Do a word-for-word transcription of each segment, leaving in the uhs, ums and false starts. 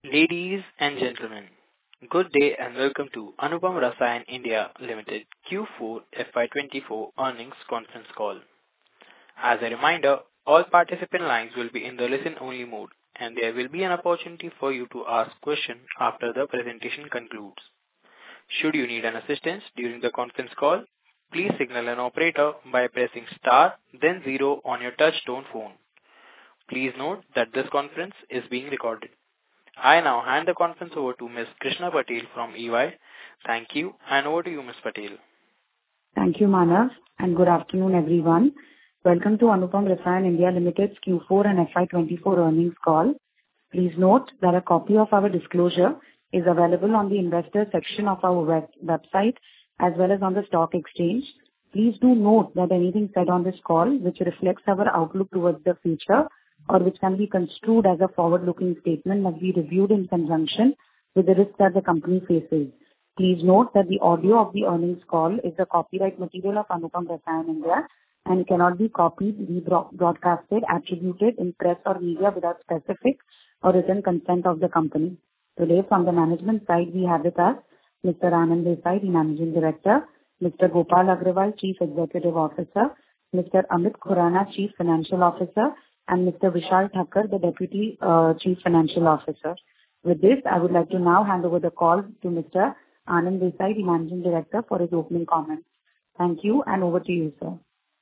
Ladies and gentlemen, good day and welcome to Anupam Rasayan India Limited Q four F Y twenty-four earnings conference call. As a reminder, all participant lines will be in the listen-only mode, and there will be an opportunity for you to ask questions after the presentation concludes. Should you need an assistance during the conference call, please signal an operator by pressing star then zero on your touch-tone phone. Please note that this conference is being recorded. I now hand the conference over to Miz Krishna Patel from E Y. Thank you, and over to you, Miz Patel. Thank you, Manav, and good afternoon, everyone. Welcome to Anupam Rasayan India Limited's Q four and F Y twenty-four earnings call. Please note that a copy of our disclosure is available on the investor section of our web website as well as on the stock exchange. Please do note that anything said on this call which reflects our outlook towards the future or which can be construed as a forward-looking statement must be reviewed in conjunction with the risks that the company faces. Please note that the audio of the earnings call is the copyright material of Anupam Rasayan India and cannot be copied, rebroadcasted, attributed in press or media without specific or written consent of the company. Today, from the management side, we have with us Mister Anand Desai, the Managing Director, Mister Gopal Agrawal, Chief Executive Officer, Mister Amit Khurana, Chief Financial Officer, and Mister Vishal Thakkar, the Deputy uh, Chief Financial Officer. With this, I would like to now hand over the call to Mister Anand Desai, the Managing Director, for his opening comments. Thank you, and over to you, sir.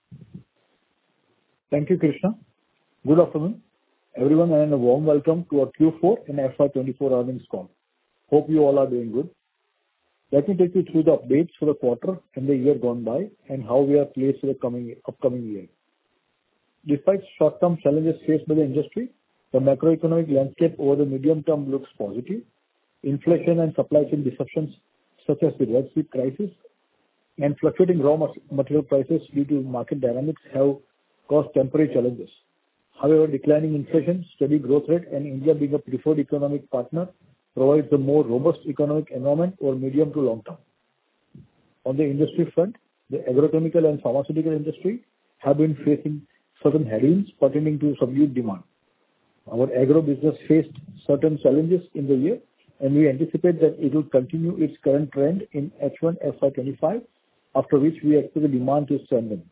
Thank you, Krishna. Good afternoon, everyone, and a warm welcome to our Q four and F Y twenty-four earnings call. Hope you all are doing good. Let me take you through the updates for the quarter and the year gone by and how we are placed for the coming upcoming year. Despite short-term challenges faced by the industry, the macroeconomic landscape over the medium term looks positive. Inflation and supply chain disruptions such as the Red Sea crisis and fluctuating raw material prices due to market dynamics have caused temporary challenges. However, declining inflation, steady growth rate, and India being a preferred economic partner provides a more robust economic environment over medium to long term. On the industry front, the agrochemical and pharmaceutical industry have been facing certain headwinds pertaining to subdued demand. Our agro business faced certain challenges in the year, and we anticipate that it will continue its current trend in H one F Y twenty-five, after which we expect the demand to strengthen.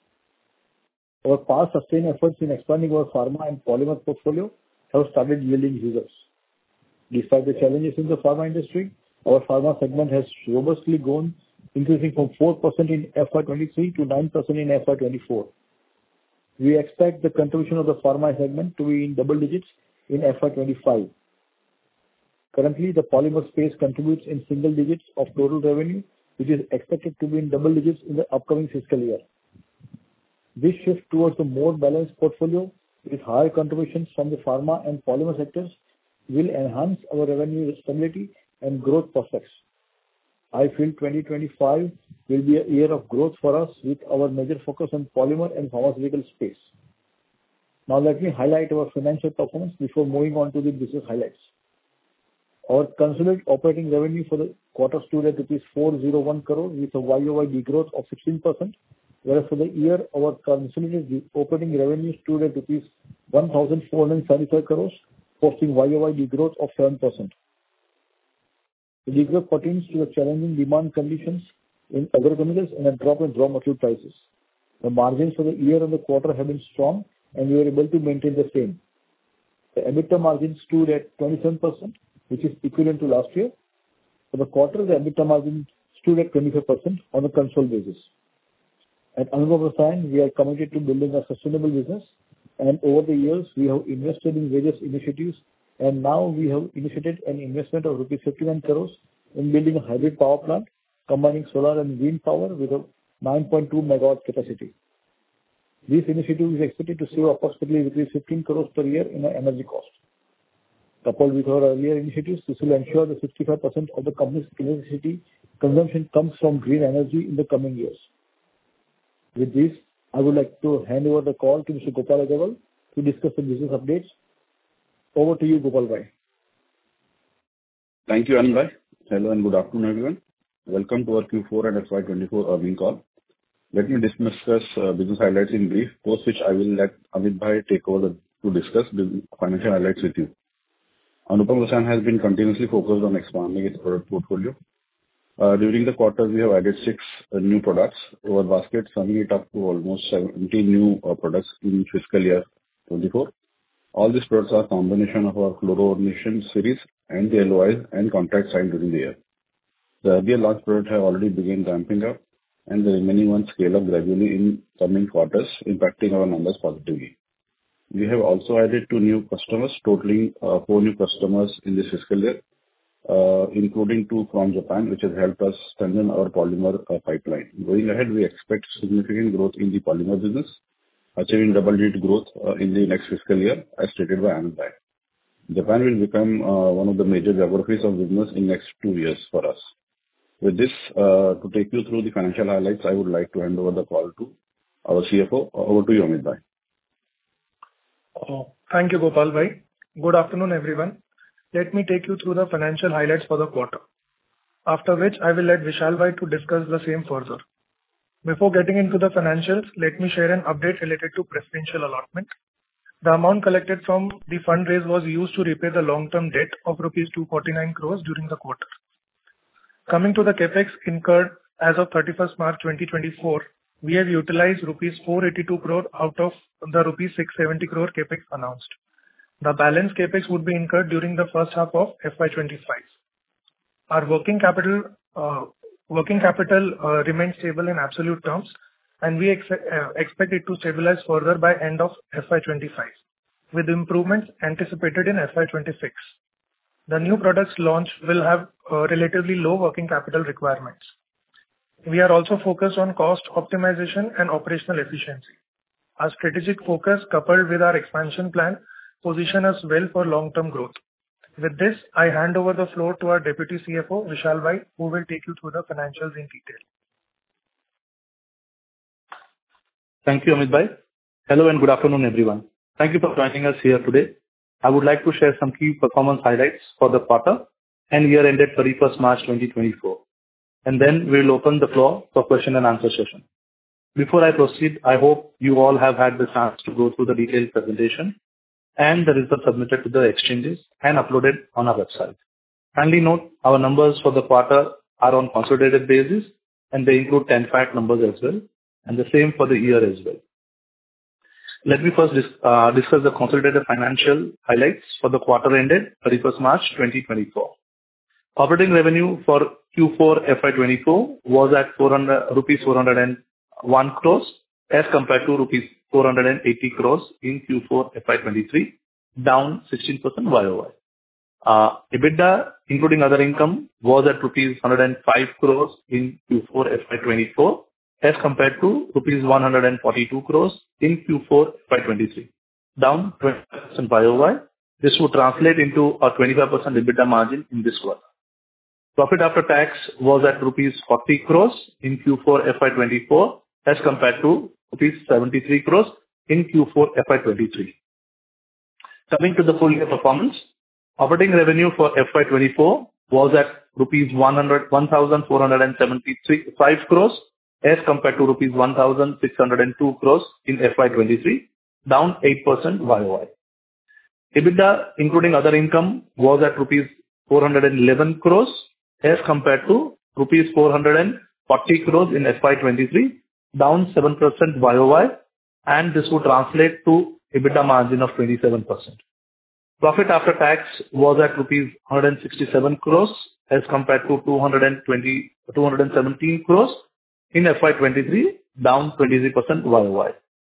Our past sustained efforts in expanding our pharma and polymer portfolio have started yielding results. Despite the challenges in the pharma industry, our pharma segment has robustly grown, increasing from four percent in F Y twenty-three to nine percent in F Y twenty-four. We expect the contribution of the pharma segment to be in double digits in F Y twenty-five. Currently, the polymer space contributes in single digits of total revenue, which is expected to be in double digits in the upcoming fiscal year. This shift towards a more balanced portfolio with higher contributions from the pharma and polymer sectors will enhance our revenue stability and growth prospects. I feel twenty twenty-five will be a year of growth for us with our major focus on polymer and pharmaceutical space. Now let me highlight our financial performance before moving on to the business highlights. Our consolidated operating revenue for the quarter stood at rupees four hundred one crore with a Y O Y degrowth of sixteen percent, whereas for the year our consolidated operating revenue stood at rupees one thousand four hundred seventy-five crores, posting Y O Y degrowth of seven percent. The degrowth pertains to the challenging demand conditions in agrochemicals and a drop in raw material prices. The margins for the year and the quarter have been strong, and we were able to maintain the same. The EBITDA margin stood at twenty-seven percent, which is equivalent to last year. For the quarter, the EBITDA margin stood at twenty-five percent on a consolidated basis. At Anupam Rasayan, we are committed to building a sustainable business, and over the years, we have invested in various initiatives, and now we have initiated an investment of rupees fifty-one crores in building a hybrid power plant, combining solar and wind power with a nine point two megawatt capacity. This initiative is expected to save approximately rupees fifteen crores per year in energy cost. Coupled with our earlier initiatives, this will ensure that sixty-five percent of the company's electricity consumption comes from green energy in the coming years. With this, I would like to hand over the call to Mister Gopal Agrawal to discuss the business updates. Over to you, Gopal Bhai. Thank you, Anand Bhai. Hello and good afternoon, everyone. Welcome to our Q four and F Y twenty-four earnings call. Let me discuss uh, business highlights in brief, post which I will let Amit Bhai take over the, to discuss the financial highlights with you. Anupam Rassayan has been continuously focused on expanding its product portfolio. Uh, During the quarter, we have added six uh, new products to our basket, summing it up to almost seventy new uh, products in fiscal year twenty-four. All these products are a combination of our fluorination series and the L O Is and contracts signed during the year. The earlier launch products have already begun ramping up, and the remaining ones scale up gradually in coming quarters, impacting our numbers positively. We have also added two new customers, totaling uh, four new customers in this fiscal year, uh, including two from Japan, which has helped us strengthen our polymer uh, pipeline. Going ahead, we expect significant growth in the polymer business, achieving double-digit growth uh, in the next fiscal year, as stated by Anand Bhai. Japan will become uh, one of the major geographies of business in next two years for us. With this, uh, to take you through the financial highlights, I would like to hand over the call to our C F O. Over to you, Amit Bhai. Oh, thank you, Gopal Bhai. Good afternoon, everyone. Let me take you through the financial highlights for the quarter, after which I will let Vishal Bhai to discuss the same further. Before getting into the financials, let me share an update related to preferential allotment. The amount collected from the fundraise was used to repay the long-term debt of rupees two hundred forty-nine crores during the quarter. Coming to the capex incurred as of thirty-first March twenty twenty-four, we have utilized rupees four hundred eighty-two crore out of the rupees six hundred seventy crore capex announced. The balance capex would be incurred during the first half of F Y twenty-five. Our working capital uh, working capital uh, remains stable in absolute terms, and we ex- uh, expect it to stabilize further by end of F Y twenty-five, with improvements anticipated in F Y twenty-six. The new products launch will have uh, relatively low working capital requirements. We are also focused on cost optimization and operational efficiency. Our strategic focus, coupled with our expansion plan, position us well for long-term growth. With this, I hand over the floor to our Deputy C F O, Vishal Bhai, who will take you through the financials in detail. Thank you, Amit Bhai. Hello and good afternoon, everyone. Thank you for joining us here today. I would like to share some key performance highlights for the quarter and year ended thirty-first March twenty twenty-four. And then we'll open the floor for question and answer session. Before I proceed, I hope you all have had the chance to go through the detailed presentation and the results submitted to the exchanges and uploaded on our website. Kindly note, our numbers for the quarter are on consolidated basis, and they include ten fact numbers as well, and the same for the year as well. Let me first dis- uh, discuss the consolidated financial highlights for the quarter ended thirty-first March twenty twenty-four. Operating revenue for Q four F Y twenty-four was at rupees four hundred one crores as compared to rupees four hundred eighty crores in Q four F Y twenty-three, down sixteen percent Y O Y. Uh, EBITDA, including other income, was at rupees one hundred five crores in Q four F Y twenty-four as compared to rupees one hundred forty-two crores in Q four F Y twenty-three, down twenty percent Y O Y. This would translate into a twenty-five percent EBITDA margin in this quarter. Profit after tax was at rupees forty crores in Q four F Y twenty-four as compared to rupees seventy-three crores in Q four F Y twenty-three. Coming to the full year performance, operating revenue for F Y twenty-four was at rupees one thousand four hundred seventy-five crores as compared to rupees one thousand six hundred two crores in F Y twenty-three, down eight percent Y O Y. EBITDA, including other income, was at rupees four hundred eleven crores as compared to rupees four hundred forty crores in F Y twenty-three, down seven percent Y O Y, and this would translate to EBITDA margin of twenty-seven percent. Profit after tax was at rupees one hundred sixty-seven crores as compared to two hundred twenty, two hundred seventeen crores in F Y twenty-three, down twenty-three percent Y O Y.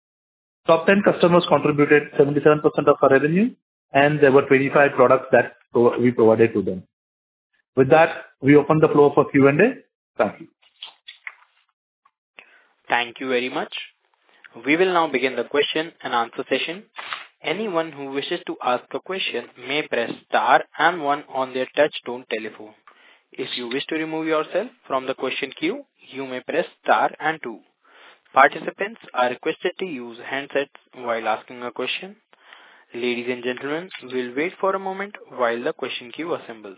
Top ten customers contributed seventy-seven percent of our revenue, and there were twenty-five products that we provided to them. With that, we open the floor for Q and A. Thank you. Thank you very much. We will now begin the question and answer session. Anyone who wishes to ask a question may press star and one on their touch-tone telephone. If you wish to remove yourself from the question queue, you may press star and two. Participants are requested to use handsets while asking a question. Ladies and gentlemen, we'll wait for a moment while the question queue assembles.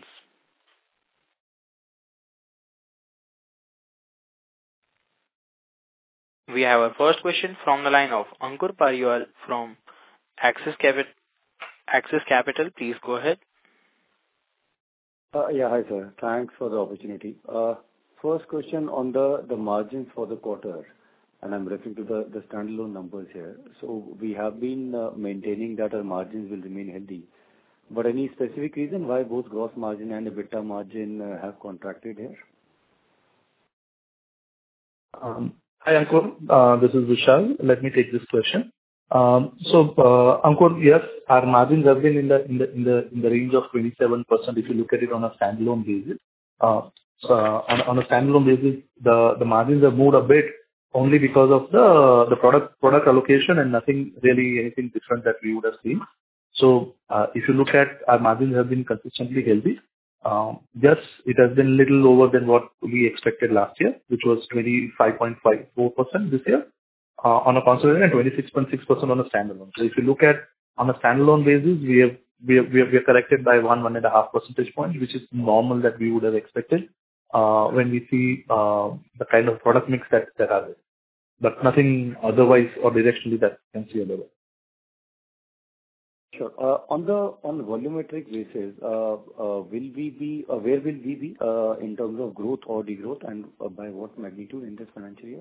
We have our first question from the line of Ankur Pariwal from Axis Capital. Axis Capital, please go ahead. Uh, Yeah. Hi, sir. Thanks for the opportunity. Uh, First question on the the margins for the quarter, and I'm referring to the the standalone numbers here. So we have been uh, maintaining that our margins will remain healthy. But any specific reason why both gross margin and EBITDA margin uh, have contracted here? Um, Hi, Ankur. Uh, This is Vishal. Let me take this question. Um, So, uh, Ankur, yes, our margins have been in the in the in the in the range of twenty-seven percent if you look at it on a standalone basis. Uh, so, uh, On on a standalone basis, the the margins have moved a bit only because of the the product product allocation and nothing really anything different that we would have seen. So, uh, if you look at our margins have been consistently healthy. Um, Yes, it has been little lower than what we expected last year, which was twenty-five point five four percent this year, uh, on a consolidated and twenty-six point six percent on a standalone. So if you look at on a standalone basis, we have we have we have we are corrected by one one and a half percentage points, which is normal that we would have expected, uh, when we see uh, the kind of product mix that that are there. But nothing otherwise or directionally that you can see otherwise. Sure. Uh, On the on volumetric basis, uh, uh, will we be uh, where will we be uh, in terms of growth or degrowth, and uh, by what magnitude in this financial year?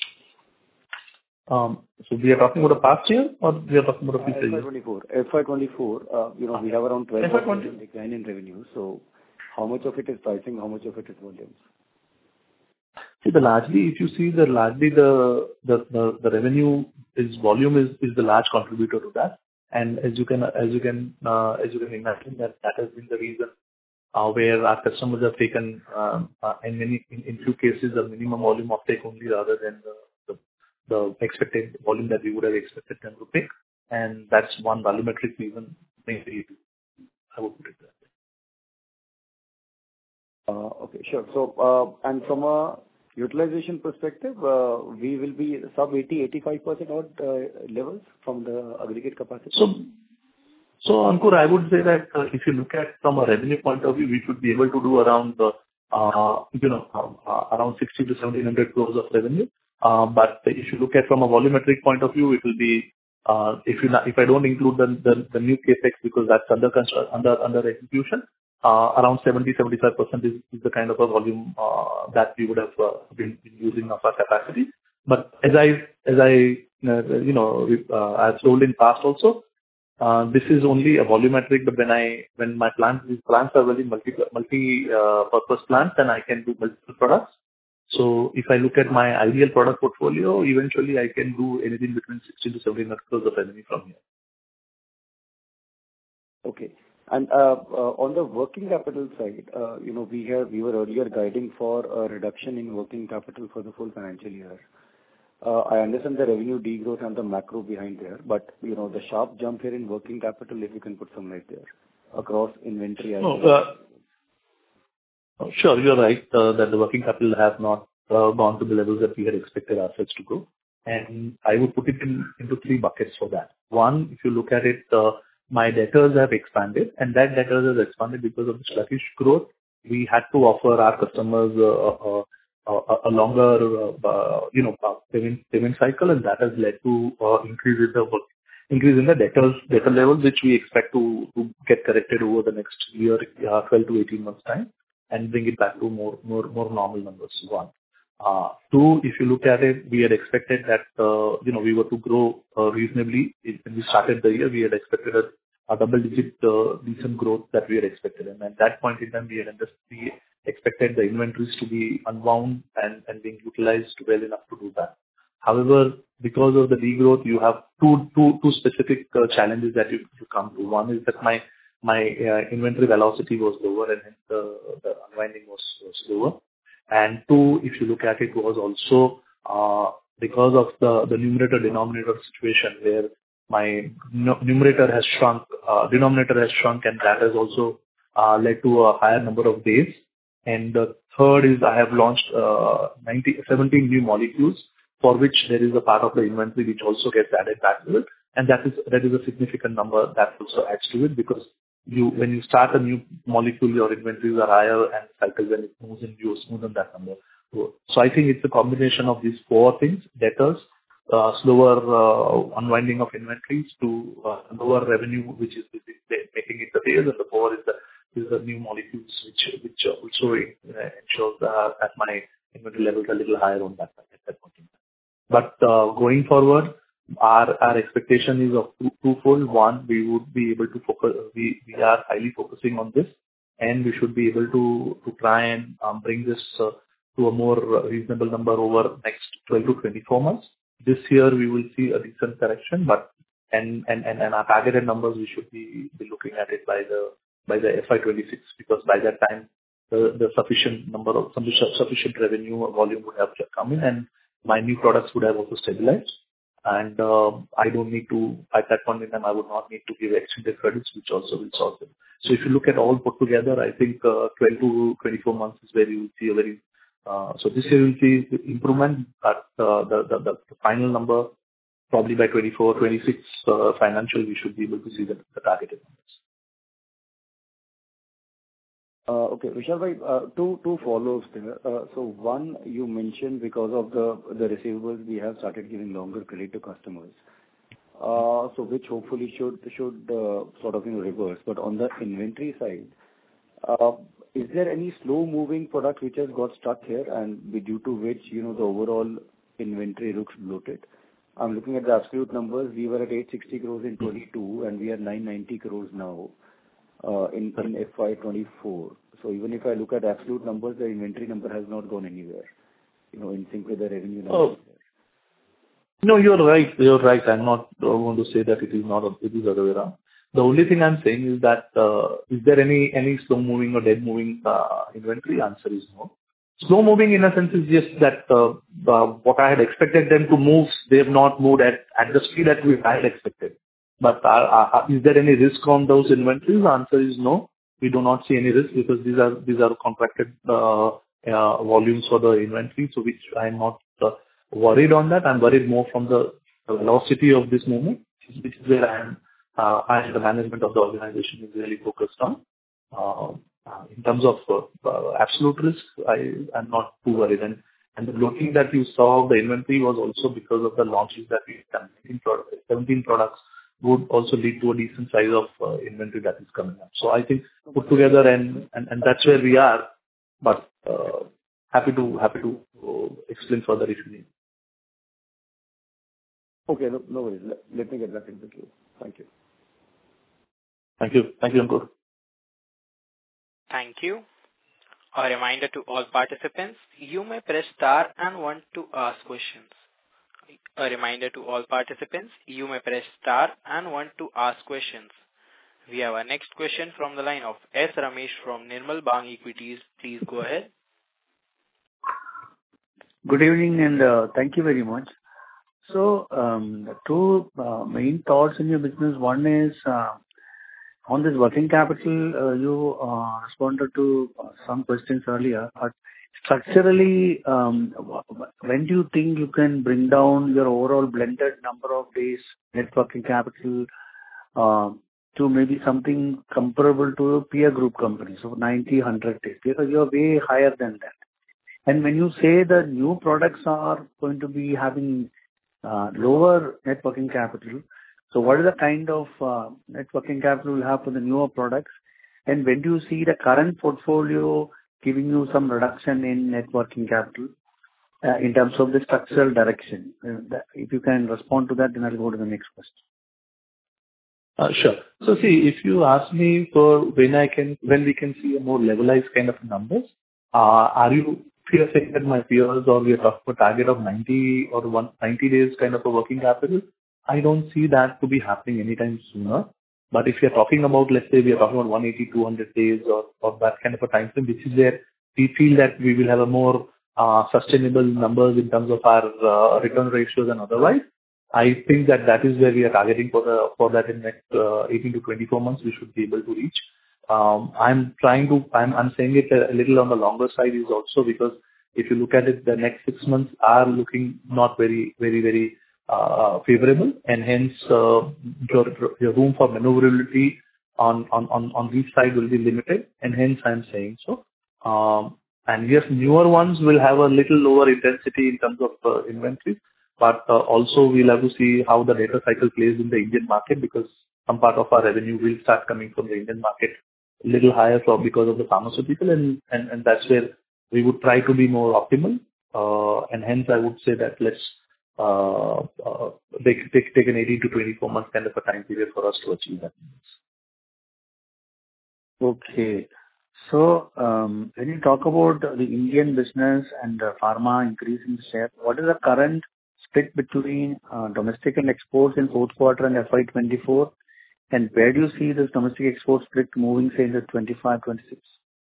Um, So we are talking about the past year or we are talking about the future Uh, year? F Y twenty-four. F Y twenty-four, uh, you know, we have around twelve F Y twenty percent decline in revenue. So how much of it is pricing, how much of it is volumes? See, the largely, if you see the largely the the the the revenue is volume is is the large contributor to that. And as you can as you can uh, as you can imagine, that that has been the reason uh, where our customers have taken um, uh, in many in, in few cases a minimum volume offtake only rather than the, the the expected volume that we would have expected them to pick. And that's one volumetric reason maybe I would put it that Uh, Okay, sure. So, uh, and from a utilization perspective, uh, we will be sub eighty, eighty-five percent odd uh, levels from the aggregate capacity? way. So So, Ankur, I would say that uh, if you look at from a revenue point of view, we should be able to do around, uh, uh, you know, uh, around sixty to seventeen hundred crores of revenue. Uh, But if you look at from a volumetric point of view, it will be, uh, if you not- if I don't include the the the new CapEx because that's under constru- under under execution, uh, around seventy to seventy-five percent is is the kind of a volume uh, that we would have uh, been been using of our capacity. But as I, as I, uh, you know, uh, I've told in past also, uh, this is only a volumetric, but when I, when my plants, these plants are very multi, multi, uh, purpose plants, then I can do multiple products. So if I look at my ideal product portfolio, eventually I can do anything between sixty to seventy crores of revenue from here. Okay. And uh, uh, on the working capital side, uh, you know, we have we were earlier guiding for a reduction in working capital for the full financial year. Uh, I understand the revenue degrowth and the macro behind there, but, you know, the sharp jump here in working capital, if you can put some light there across inventory as No, well as... uh, oh, sure, you're right, uh, that the working capital has not uh, gone to the levels that we had expected ourselves to go. And I would put it in, into three buckets for that. One, if you look at it, uh, my debtors have expanded, and that debtors has expanded because of the sluggish growth. We had to offer our customers uh, a, a, a longer, uh, uh, you know, uh, payment payment cycle, and that has led to uh, increase in the work, increase in the debtors debtor levels, which we expect to, to get corrected over the next year, uh, twelve to eighteen months time, and bring it back to more more more normal numbers. One. Uh Two, if you look at it, we had expected that, uh you know, we were to grow uh reasonably. It- When we started the year, we had expected a a double-digit uh decent growth that we had expected. And at that point in time, we had under- we expected the inventories to be unwound and and being utilized well enough to do that. However, because of the degrowth, you have two two two specific uh challenges that you you come to. One is that my my uh inventory velocity was lower and hence the the unwinding was was slower. And two, if you look at it, was also uh, because of the the numerator-denominator situation, where my nu- numerator has shrunk, uh, denominator has shrunk, and that has also uh, led to a higher number of days. And the third is I have launched uh, ninety, seventeen new molecules, for which there is a part of the inventory which also gets added back to it. And that is that is a significant number that also adds to it, because you, when you start a new molecule, your inventories are higher, and cycle when it moves in, you smoothen that number. So so I think it's a combination of these four things: debtors, uh, slower uh, unwinding of inventories, to uh, lower revenue, which is is making it the base, and the four is the these are new molecules which which also uh, ensures that that my inventory levels are a little higher on that side at that point in time. But uh, going forward, our our expectation is of two, twofold. One, we would be able to focus. We we are highly focusing on this, and we should be able to to try and um, bring this uh, to a more reasonable number over next twelve to twenty-four months. This year we will see a decent correction, but and and and, and our targeted numbers we should be, be looking at it by the by the F Y twenty-six, because by that time the, the sufficient number of sufficient sufficient revenue or volume would have come in, and my new products would have also stabilized. And uh, I don't need to, at that point in time, I would not need to give extended credits, which also will solve them. So if you look at all put together, I think uh, twelve to twenty-four months is where you will see a very, uh, so this year you will see improvement, but uh, the, the, the, the final number, probably by twenty-four, twenty-six uh, financial, we should be able to see the, the targeted numbers. Uh, Okay, Vishal bhai, uh, two two follow-ups there. Uh, So one, you mentioned because of the the receivables, we have started giving longer credit to customers. Uh, So which hopefully should should uh, sort of, you know, reverse. But on the inventory side, uh, is there any slow-moving product which has got stuck here and be- due to which, you know, the overall inventory looks bloated? I'm looking at the absolute numbers. We were at eight hundred sixty crores in twenty-two, and we are nine hundred ninety crores now. Uh, in in F Y twenty-four. So even if I look at absolute numbers, the inventory number has not gone anywhere, you know, in sync with the revenue numbers. Oh, no, you're right. You're right. I'm not going to say that it is not, it is the other way around. The only thing I'm saying is that, uh, is there any any slow-moving or dead-moving uh, inventory? Answer is no. Slow-moving in a sense is just that uh, uh, what I had expected them to move, they have not moved at at the speed that we had expected. But are, are, is there any risk on those inventories? The answer is no. We do not see any risk because these are these are contracted uh, uh, volumes for the inventory, so which I'm not uh, worried on that. I'm worried more from the velocity of this movement, which is where I am. Uh, I and the management of the organization is really focused on. Uh, uh, in terms of uh, uh, absolute risk, I am not too worried. And and the bloating that you saw of the inventory was also because of the launches that we have done. seventeen products would also lead to a decent size of uh, inventory that is coming up. So I think put together and, and, and that's where we are. But uh, happy to happy to uh, explain further if you need. Okay, no, no worries. Let, let me get back into the queue. Thank you. Thank you. Thank you, Ankur. Thank you. A reminder to all participants, you may press star and one to ask questions. A reminder to all participants, you may press star and one to ask questions. We have our next question from the line of S. Ramesh from Nirmal Bang Equities. Please go ahead. Good evening and uh, thank you very much. So, um, the two uh, main thoughts in your business. One is uh, on this working capital, uh, you uh, responded to uh, some questions earlier, but structurally, um, when do you think you can bring down your overall blended number of days net working capital uh, to maybe something comparable to a peer group company, so ninety, one hundred days, because you are way higher than that. And when you say the new products are going to be having uh, lower net working capital, so what is the kind of uh, net working capital you have for the newer products? And when do you see the current portfolio giving you some reduction in net working capital uh, in terms of the structural direction? Uh, that, if you can respond to that, then I'll go to the next question. Uh, Sure. So see, if you ask me for when I can, when we can see a more levelized kind of numbers, uh, are you, if you are saying that my peers or we are talking about a target of ninety or one ninety days kind of a working capital, I don't see that to be happening anytime sooner. But if you're talking about, let's say we are talking about one eighty, two hundred days or, or that kind of a time frame, which is where we feel that we will have a more uh, sustainable numbers in terms of our uh, return ratios and otherwise, I think that that is where we are targeting for the for that in next uh, eighteen to twenty-four months we should be able to reach. Um, I'm trying to, I'm, I'm saying it a, a little on the longer side is also because if you look at it, the next six months are looking not very, very, very uh, favorable, and hence uh, your, your room for maneuverability on, on, on, on this side will be limited, and hence I'm saying so. Um, and yes, newer ones will have a little lower intensity in terms of uh, inventory, but uh, also we'll have to see how the data cycle plays in the Indian market, because some part of our revenue will start coming from the Indian market little higher for because of the pharmaceutical, and, and, and that's where we would try to be more optimal. Uh, and hence I would say that let's uh, uh, take, take, take an eighteen to twenty-four months kind of a time period for us to achieve that. Okay. So, um, when you talk about the Indian business and uh, pharma increasing share, what is the current split between uh, domestic and exports in fourth quarter and F Y twenty-four? And where do you see this domestic export split moving, say, in the twenty-five, twenty-six?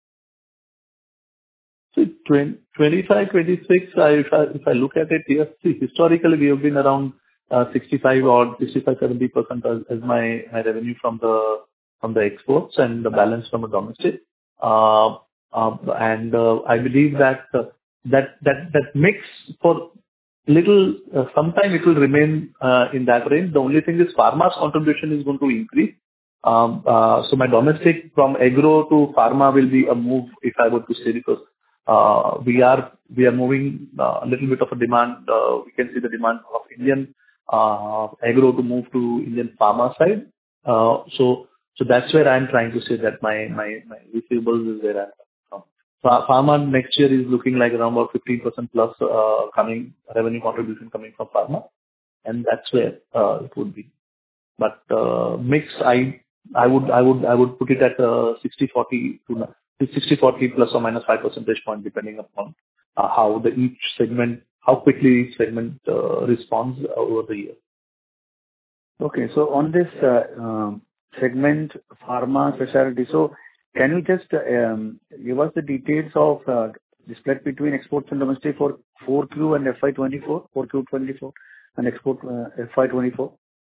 So twenty-five, twenty-six, I, if, I, if I look at it, yes, see, historically we have been around uh, sixty-five or sixty-five, seventy percent as, as my, my revenue from the from the exports and the balance from the domestic. Uh, uh, and uh, I believe that uh, that that that mix for little uh, sometime it will remain uh, in that range. The only thing is pharma's contribution is going to increase. Um, uh, so my domestic from agro to pharma will be a move, if I were to say, because uh, we are we are moving uh, a little bit of a demand. Uh, we can see the demand of Indian uh, agro to move to Indian pharma side. Uh, so so that's where I'm trying to say that my my my receivables is where I'm from. Ph- Pharma next year is looking like around about fifteen percent plus uh, coming revenue contribution coming from pharma, and that's where uh, it would be. But uh, mix, I I would I would I would put it at uh, sixty forty to sixty forty plus or minus five percentage point, depending upon uh, how the each segment, how quickly each segment uh, responds over the year. Okay. So on this uh, um, segment, pharma specialty, so can you just uh, um, give us the details of uh, the split between exports and domestic for four Q and F Y twenty-four, four Q twenty-four and export uh, F Y twenty-four?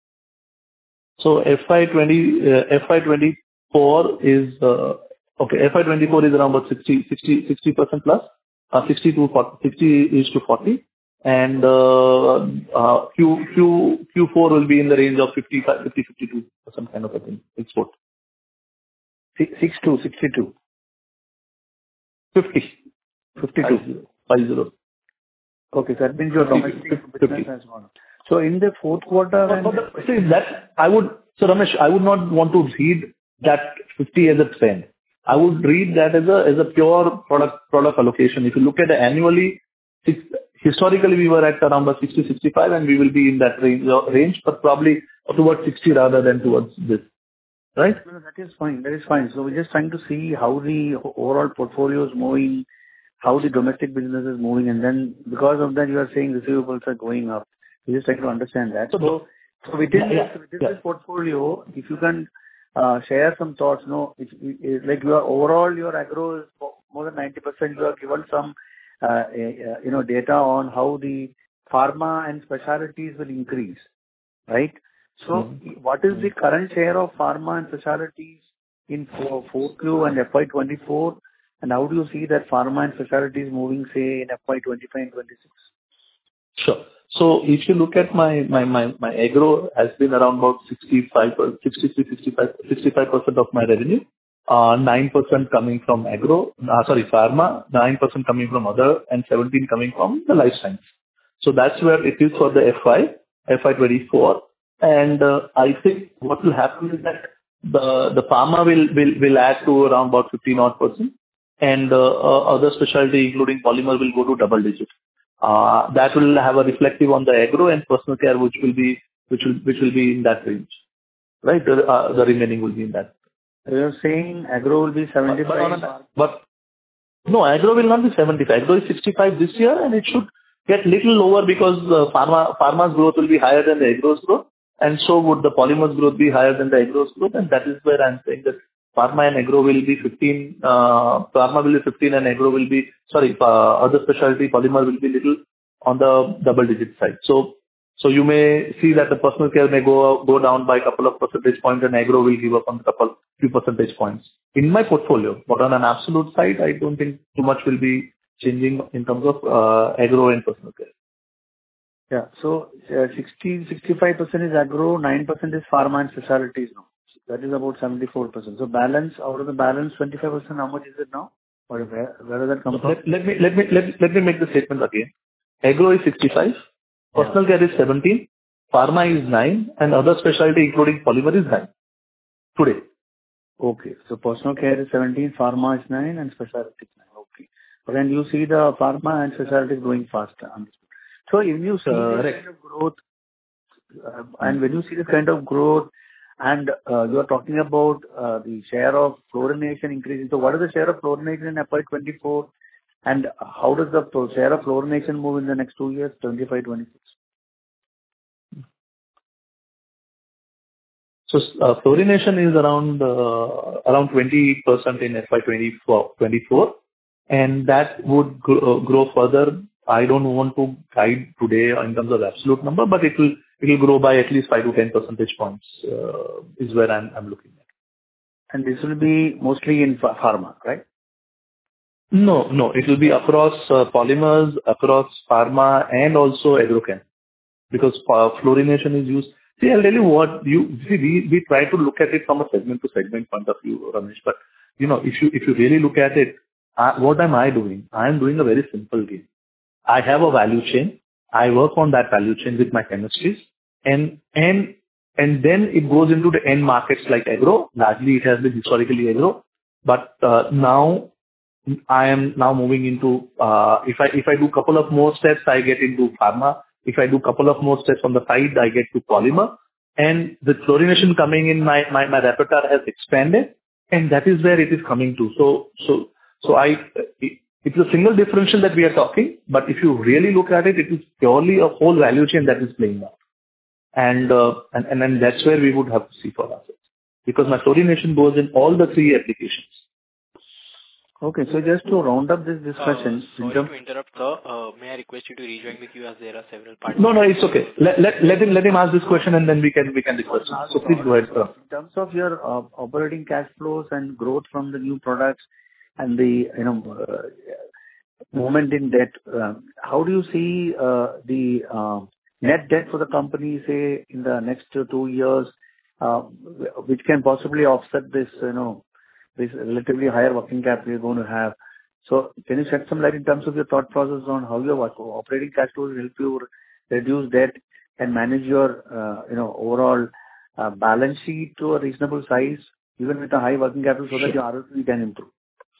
So F Y twenty, uh, F Y twenty-four is, uh, okay, F Y twenty-four is around about sixty, sixty, sixty percent plus, uh, sixty to forty, sixty is to forty. And uh, uh, Q, Q, Q four will be in the range of fifty-five, fifty, fifty-two percent kind of a thing, export. sixty-two, sixty-two. fifty. fifty-two. five zero. Okay, so that means your domestic fifty, business has gone up. So in the fourth quarter, But, but see, that I would, so Ramesh, I would not want to read that fifty as a trend. I would read that as a as a pure product product allocation. If you look at it annually, six, historically we were at around sixty, sixty-five, and we will be in that range, range, but probably towards sixty rather than towards this, right? No, that is fine. That is fine. So we're just trying to see how the overall portfolio is moving, how the domestic business is moving, and then because of that, you are saying receivables are going up. We're just trying to understand that. So, so within yeah, this, within yeah. this portfolio, if you can uh, share some thoughts, no, if, if, like your overall your agro is more than ninety percent. You have given some, uh, uh, you know, data on how the pharma and specialties will increase, right? So, mm-hmm. what is the current share of pharma and specialties in four Q and F Y twenty-four, and how do you see that pharma and specialties moving, say, in F Y twenty-five and twenty-six? Sure. So if you look at my my my my agro has been around about sixty-five, sixty-three, sixty-five, sixty-five percent of my revenue. Uh, nine percent coming from agro, uh, sorry, pharma, nine percent coming from other, and seventeen coming from the life science. So that's where it is for the F Y, F Y twenty-four. And uh, I think what will happen is that the the pharma will will will add to around about fifteen odd percent, and uh, uh, other specialty, including polymer, will go to double digit. Uh, that will have a reflective on the agro and personal care, which will be which will which will be in that range, right? The, uh, the remaining will be in that. You're saying agro will be seventy-five. But, but, a, but no, agro will not be seventy-five. Agro is sixty-five this year, and it should get little lower because uh, pharma pharma's growth will be higher than the agro's growth, and so would the polymer's growth be higher than the agro's growth, and that is where I'm saying that pharma and agro will be fifteen, uh, pharma will be fifteen and agro will be, sorry, uh, other specialty polymer will be little on the double digit side. So, so you may see that the personal care may go, go down by a couple of percentage points and agro will give up on a couple, few percentage points in my portfolio. But on an absolute side, I don't think too much will be changing in terms of, uh, agro and personal care. Yeah. So, uh, sixty, sixty-five percent is agro, nine percent is pharma and specialties now. That is about seventy-four percent. So balance, out of the balance, twenty-five percent, how much is it now? Or where, where does that come from? Let, let me, let me, let, let me make the statement again. Agro is sixty-five, personal yeah. care is seventeen, pharma is nine, and other specialty, including polymer, is nine. Today. Okay. So personal care is seventeen, pharma is nine, and specialty is nine. Okay. But then you see the pharma and specialty is growing faster. So if you see Uh, this right. kind of growth, uh, and when you see this kind of growth, and uh, you are talking about uh, the share of fluorination increasing. So what is the share of fluorination in F Y twenty-four, and how does the flo- share of fluorination move in the next two years, twenty-five, twenty-six? So uh, fluorination is around uh, around twenty percent in F Y twenty-four, and that would grow, grow further. I don't want to guide today in terms of absolute number, but it will it will grow by at least five to ten percentage points. Uh, is where I'm I'm looking at. And this will be mostly in ph- pharma, right? No, no, it will be across uh, polymers, across pharma, and also agrochem, because uh, fluorination is used. See, I'll tell you what, you see, we we try to look at it from a segment to segment point of view, Ramesh. But, you know, if you if you really look at it, uh, what am I doing? I am doing a very simple game. I have a value chain. I work on that value chain with my chemistries, and and and then it goes into the end markets like agro. Largely, it has been historically agro, but uh, now I am now moving into, uh, if I if I do couple of more steps, I get into pharma. If I do couple of more steps on the side, I get to polymer. And the fluorination coming in, my my my repertoire has expanded, and that is where it is coming to. So so so I it, it's a single differential that we are talking, but if you really look at it, it is purely a whole value chain that is playing out. And uh, and and then that's where we would have to see for ourselves, because my fluorination goes in all the three applications. Okay. So just to round up this Uh, discussion, in sorry terms to interrupt, sir. Uh, may I request you to rejoin the queue as there are several parties? No, no, it's okay. Let let let him let him ask this question, and then we can we can discuss. So please go ahead, sir. in terms of your uh, operating cash flows and growth from the new products and the, you know, uh, movement in debt, uh, how do you see uh, the uh, net debt for the company, say, in the next uh, two years, uh, which can possibly offset this, you know, this relatively higher working capital you're going to have? So can you shed some light in terms of your thought process on how your work- operating cash flows will help you reduce debt and manage your, uh, you know, overall uh, balance sheet to a reasonable size, even with a high working capital, so that your R O C E can improve?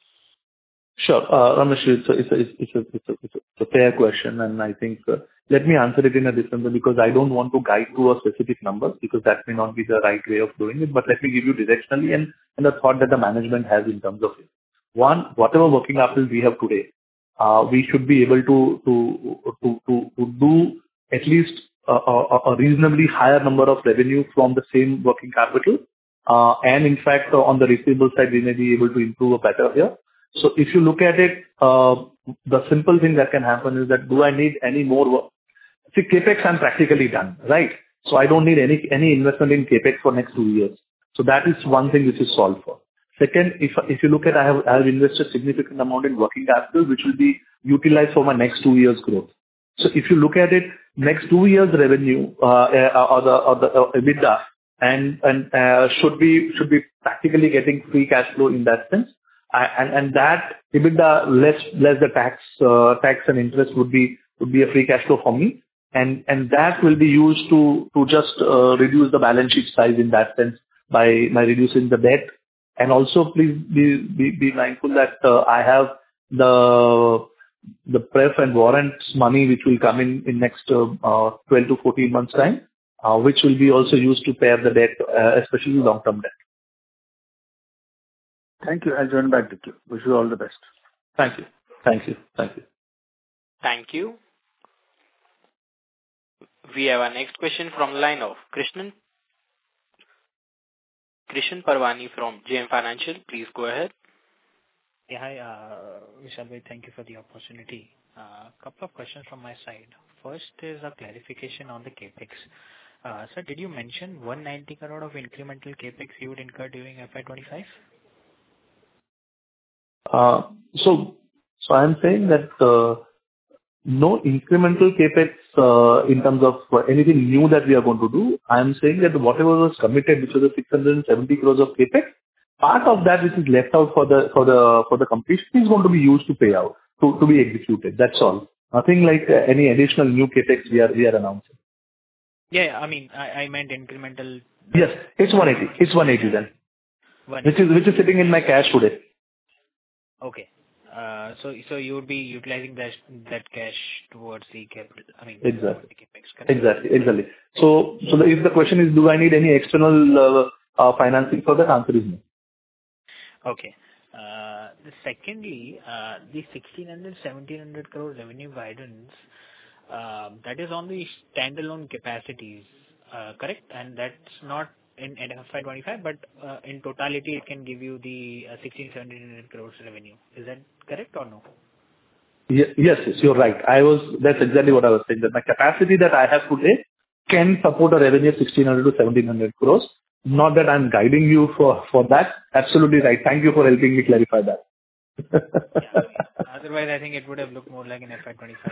Sure. Uh, Ramesh, it's a it's a it's a it's a it's a it's a fair question, and I think uh, let me answer it in a different way, because I don't want to guide to a specific number, because that may not be the right way of doing it. But let me give you directionally and and the thought that the management has in terms of it. One, whatever working capital we have today, uh, we should be able to to to to to do at least a a- a reasonably higher number of revenue from the same working capital. Uh, And in fact, uh, on the receivable side, we may be able to improve a better here. So if you look at it, uh, the simple thing that can happen is that, do I need any more work? See, CapEx, I'm practically done, right? So I don't need any any investment in CapEx for next two years. So that is one thing which is solved for. Second, if if you look at, I have I have invested significant amount in working capital, which will be utilized for my next two years' growth. So if you look at it, next two years' revenue, uh, uh, or the or the uh, EBITDA, and and uh, should be should be practically getting free cash flow in that sense. I- And and that EBITDA less less the tax uh, tax and interest would be would be a free cash flow for me. And and that will be used to to just uh, reduce the balance sheet size in that sense by by reducing the debt. And also, please be be be mindful that uh, I have the the pref and warrants money, which will come in in next uh, uh, twelve to fourteen months' time, uh, which will be also used to pay the debt, uh, especially long-term debt. Thank you. I'll join back with you. Wish you all the best. Thank you. Thank you. Thank you. Thank you. We have our next question from the line of Krishnan Krishan Parwani from J M Financial. Please go ahead. Yeah, hi, uh, Vishal bhai, thank you for the opportunity. A uh, couple of questions from my side. First is a clarification on the CapEx. Uh, sir, did you mention one hundred ninety crore of incremental CapEx you would incur during F Y twenty-five? Uh, So so I'm saying that uh, no incremental CapEx uh, in terms of uh, anything new that we are going to do. I'm saying that whatever was committed, which was the six hundred seventy crores of CapEx, part of that which is left out for the for the for the completion is going to be used to pay out, to to be executed. That's all. Nothing like uh, any additional new CapEx we are we are announcing. Yeah, yeah, I mean, I, I meant incremental. Yes, it's one eighty. It's one eighty then. which is which is sitting in my cash today. Okay. Uh, so so you would be utilizing that that cash towards the capital. I mean, Exactly. the capex, correct? Exactly. Exactly. So so the, if the question is, do I need any external uh, uh, financing for that? Answer is no. Okay. Uh, the secondly, uh, the sixteen hundred, seventeen hundred crore revenue guidance, uh, that is on the standalone capacities, uh, correct? And that's not in in F Y twenty-five, but uh, in totality, it can give you the uh, sixteen, seventeen hundred crores revenue. Is that correct or no? Ye- Yes, yes, you're right. I was. That's exactly what I was saying, that my capacity that I have today can support a revenue of sixteen hundred to seventeen hundred crores. Not that I'm guiding you for for that. Absolutely right. Thank you for helping me clarify that. Otherwise, I think it would have looked more like an F Y twenty-five.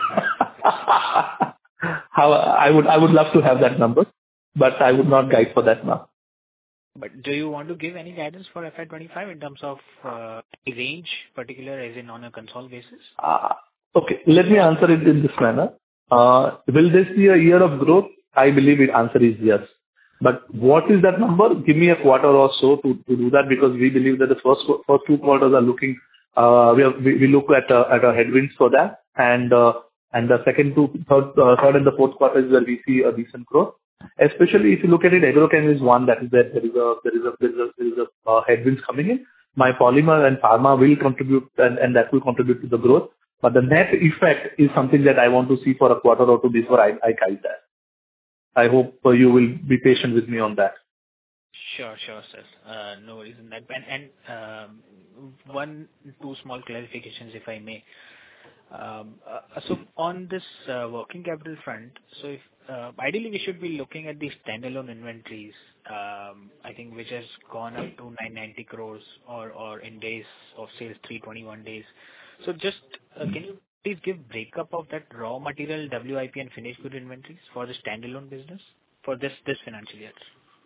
How I would I would love to have that number, but I would not guide for that now. But do you want to give any guidance for F Y twenty-five in terms of uh, range, particular as in on a console basis? Uh, Okay, let me answer it in this manner. Uh, Will this be a year of growth? I believe the answer is yes. But what is that number? Give me a quarter or so to to do that, because we believe that the first first two quarters are looking, uh, we are- we we look at uh, at our headwinds for that. And uh, and the second two, third uh, third and the fourth quarter is where we see a decent growth. Especially if you look at it, agrochem is one that is there. There is a there is a there is a there is a uh, headwinds coming in. My polymer and pharma will contribute, and and that will contribute to the growth. But the net effect is something that I want to see for a quarter or two before I I guide that. I hope uh, you will be patient with me on that. Sure, sure, sir. Uh, No worries in that. And and, um, one, two small clarifications, if I may. Um, uh, So on this uh, working capital front, so if uh, ideally we should be looking at the standalone inventories, um, I think, which has gone up to nine hundred ninety crores or or in days of sales, three hundred twenty-one days. So just uh, can you please give breakup of that raw material, W I P, and finished good inventories for the standalone business for this this financial year?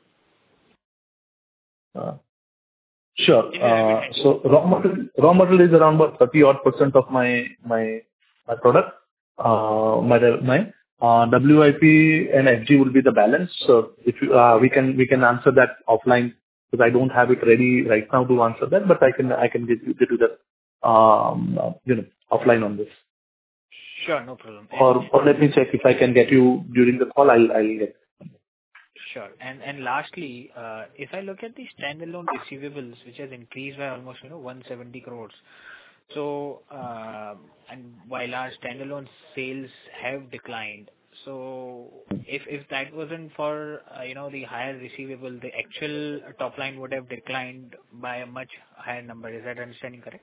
Uh, Sure. If you have it Uh, handy. So raw material, raw material is around about thirty odd percent of my my my product. Uh, My my uh, W I P and F G will be the balance. So if you, uh, we can we can answer that offline, because I don't have it ready right now to answer that, but I can I can get you get you that, um, uh, you know, offline on this. Sure, no problem. Or or let me check if I can get you during the call. I'll I'll get. Sure. And and lastly, uh, if I look at the standalone receivables, which has increased by almost, you know, one hundred seventy crores. So, uh, and while our standalone sales have declined, so if if that wasn't for, uh, you know, the higher receivable, the actual top line would have declined by a much higher number. Is that understanding correct?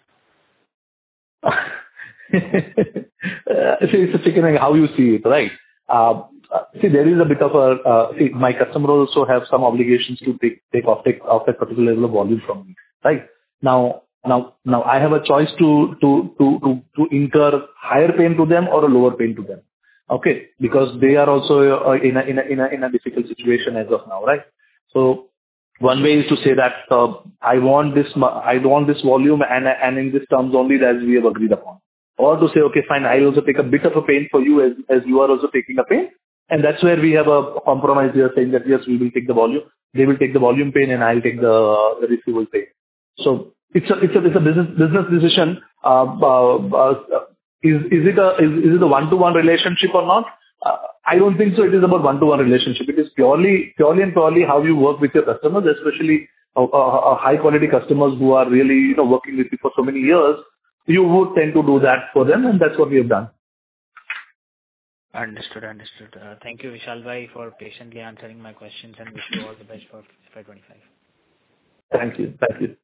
Uh, See, it's a chicken and how you see it, right? Uh, uh, See, there is a bit of a, uh, see, my customer also have some obligations to take take off take off a particular level of volume from me, right? Now, now, now, I have a choice to to to to to incur higher pain to them or a lower pain to them, okay? Because they are also uh, in a in a in a in a difficult situation as of now, right? So one way is to say that uh, I want this mu- I want this volume and and in this terms only as we have agreed upon. Or to say, okay, fine, I'll also take a bit of a pain for you as as you are also taking a pain. And that's where we have a compromise here, saying that, yes, we will take the volume. They will take the volume pain, and I'll take the the receivable pain. So it's a it's a it's a business business decision. Uh, uh, uh, Is is it a is is it a one-to-one relationship or not? Uh, I don't think so. It is about one-to-one relationship. It is purely purely and purely how you work with your customers, especially uh, uh, uh, high-quality customers who are really, you know, working with you for so many years. You would tend to do that for them, and that's what we have done. Understood. Understood. Uh, Thank you, Vishal bhai, for patiently answering my questions, and wish you all the best for F Y twenty-five. Thank you. Thank you.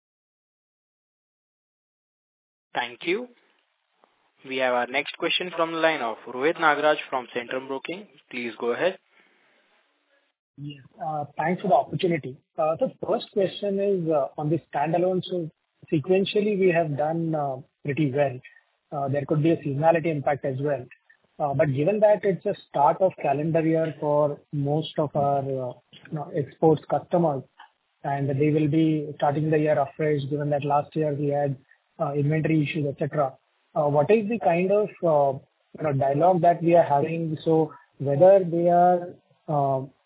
Thank you. We have our next question from the line of Rohit Nagraj from Centrum Broking. Please go ahead. Yes. uh, Thanks for the opportunity. Uh, The first question is uh, on the standalone. So sequentially, we have done uh, pretty well. Uh, There could be a seasonality impact as well. Uh, But given that it's a start of calendar year for most of our uh, you know, exports customers, and they will be starting the year afresh, given that last year we had uh, inventory issues, et cetera. Uh, What is the kind of uh, you know dialogue that we are having? So whether they are uh,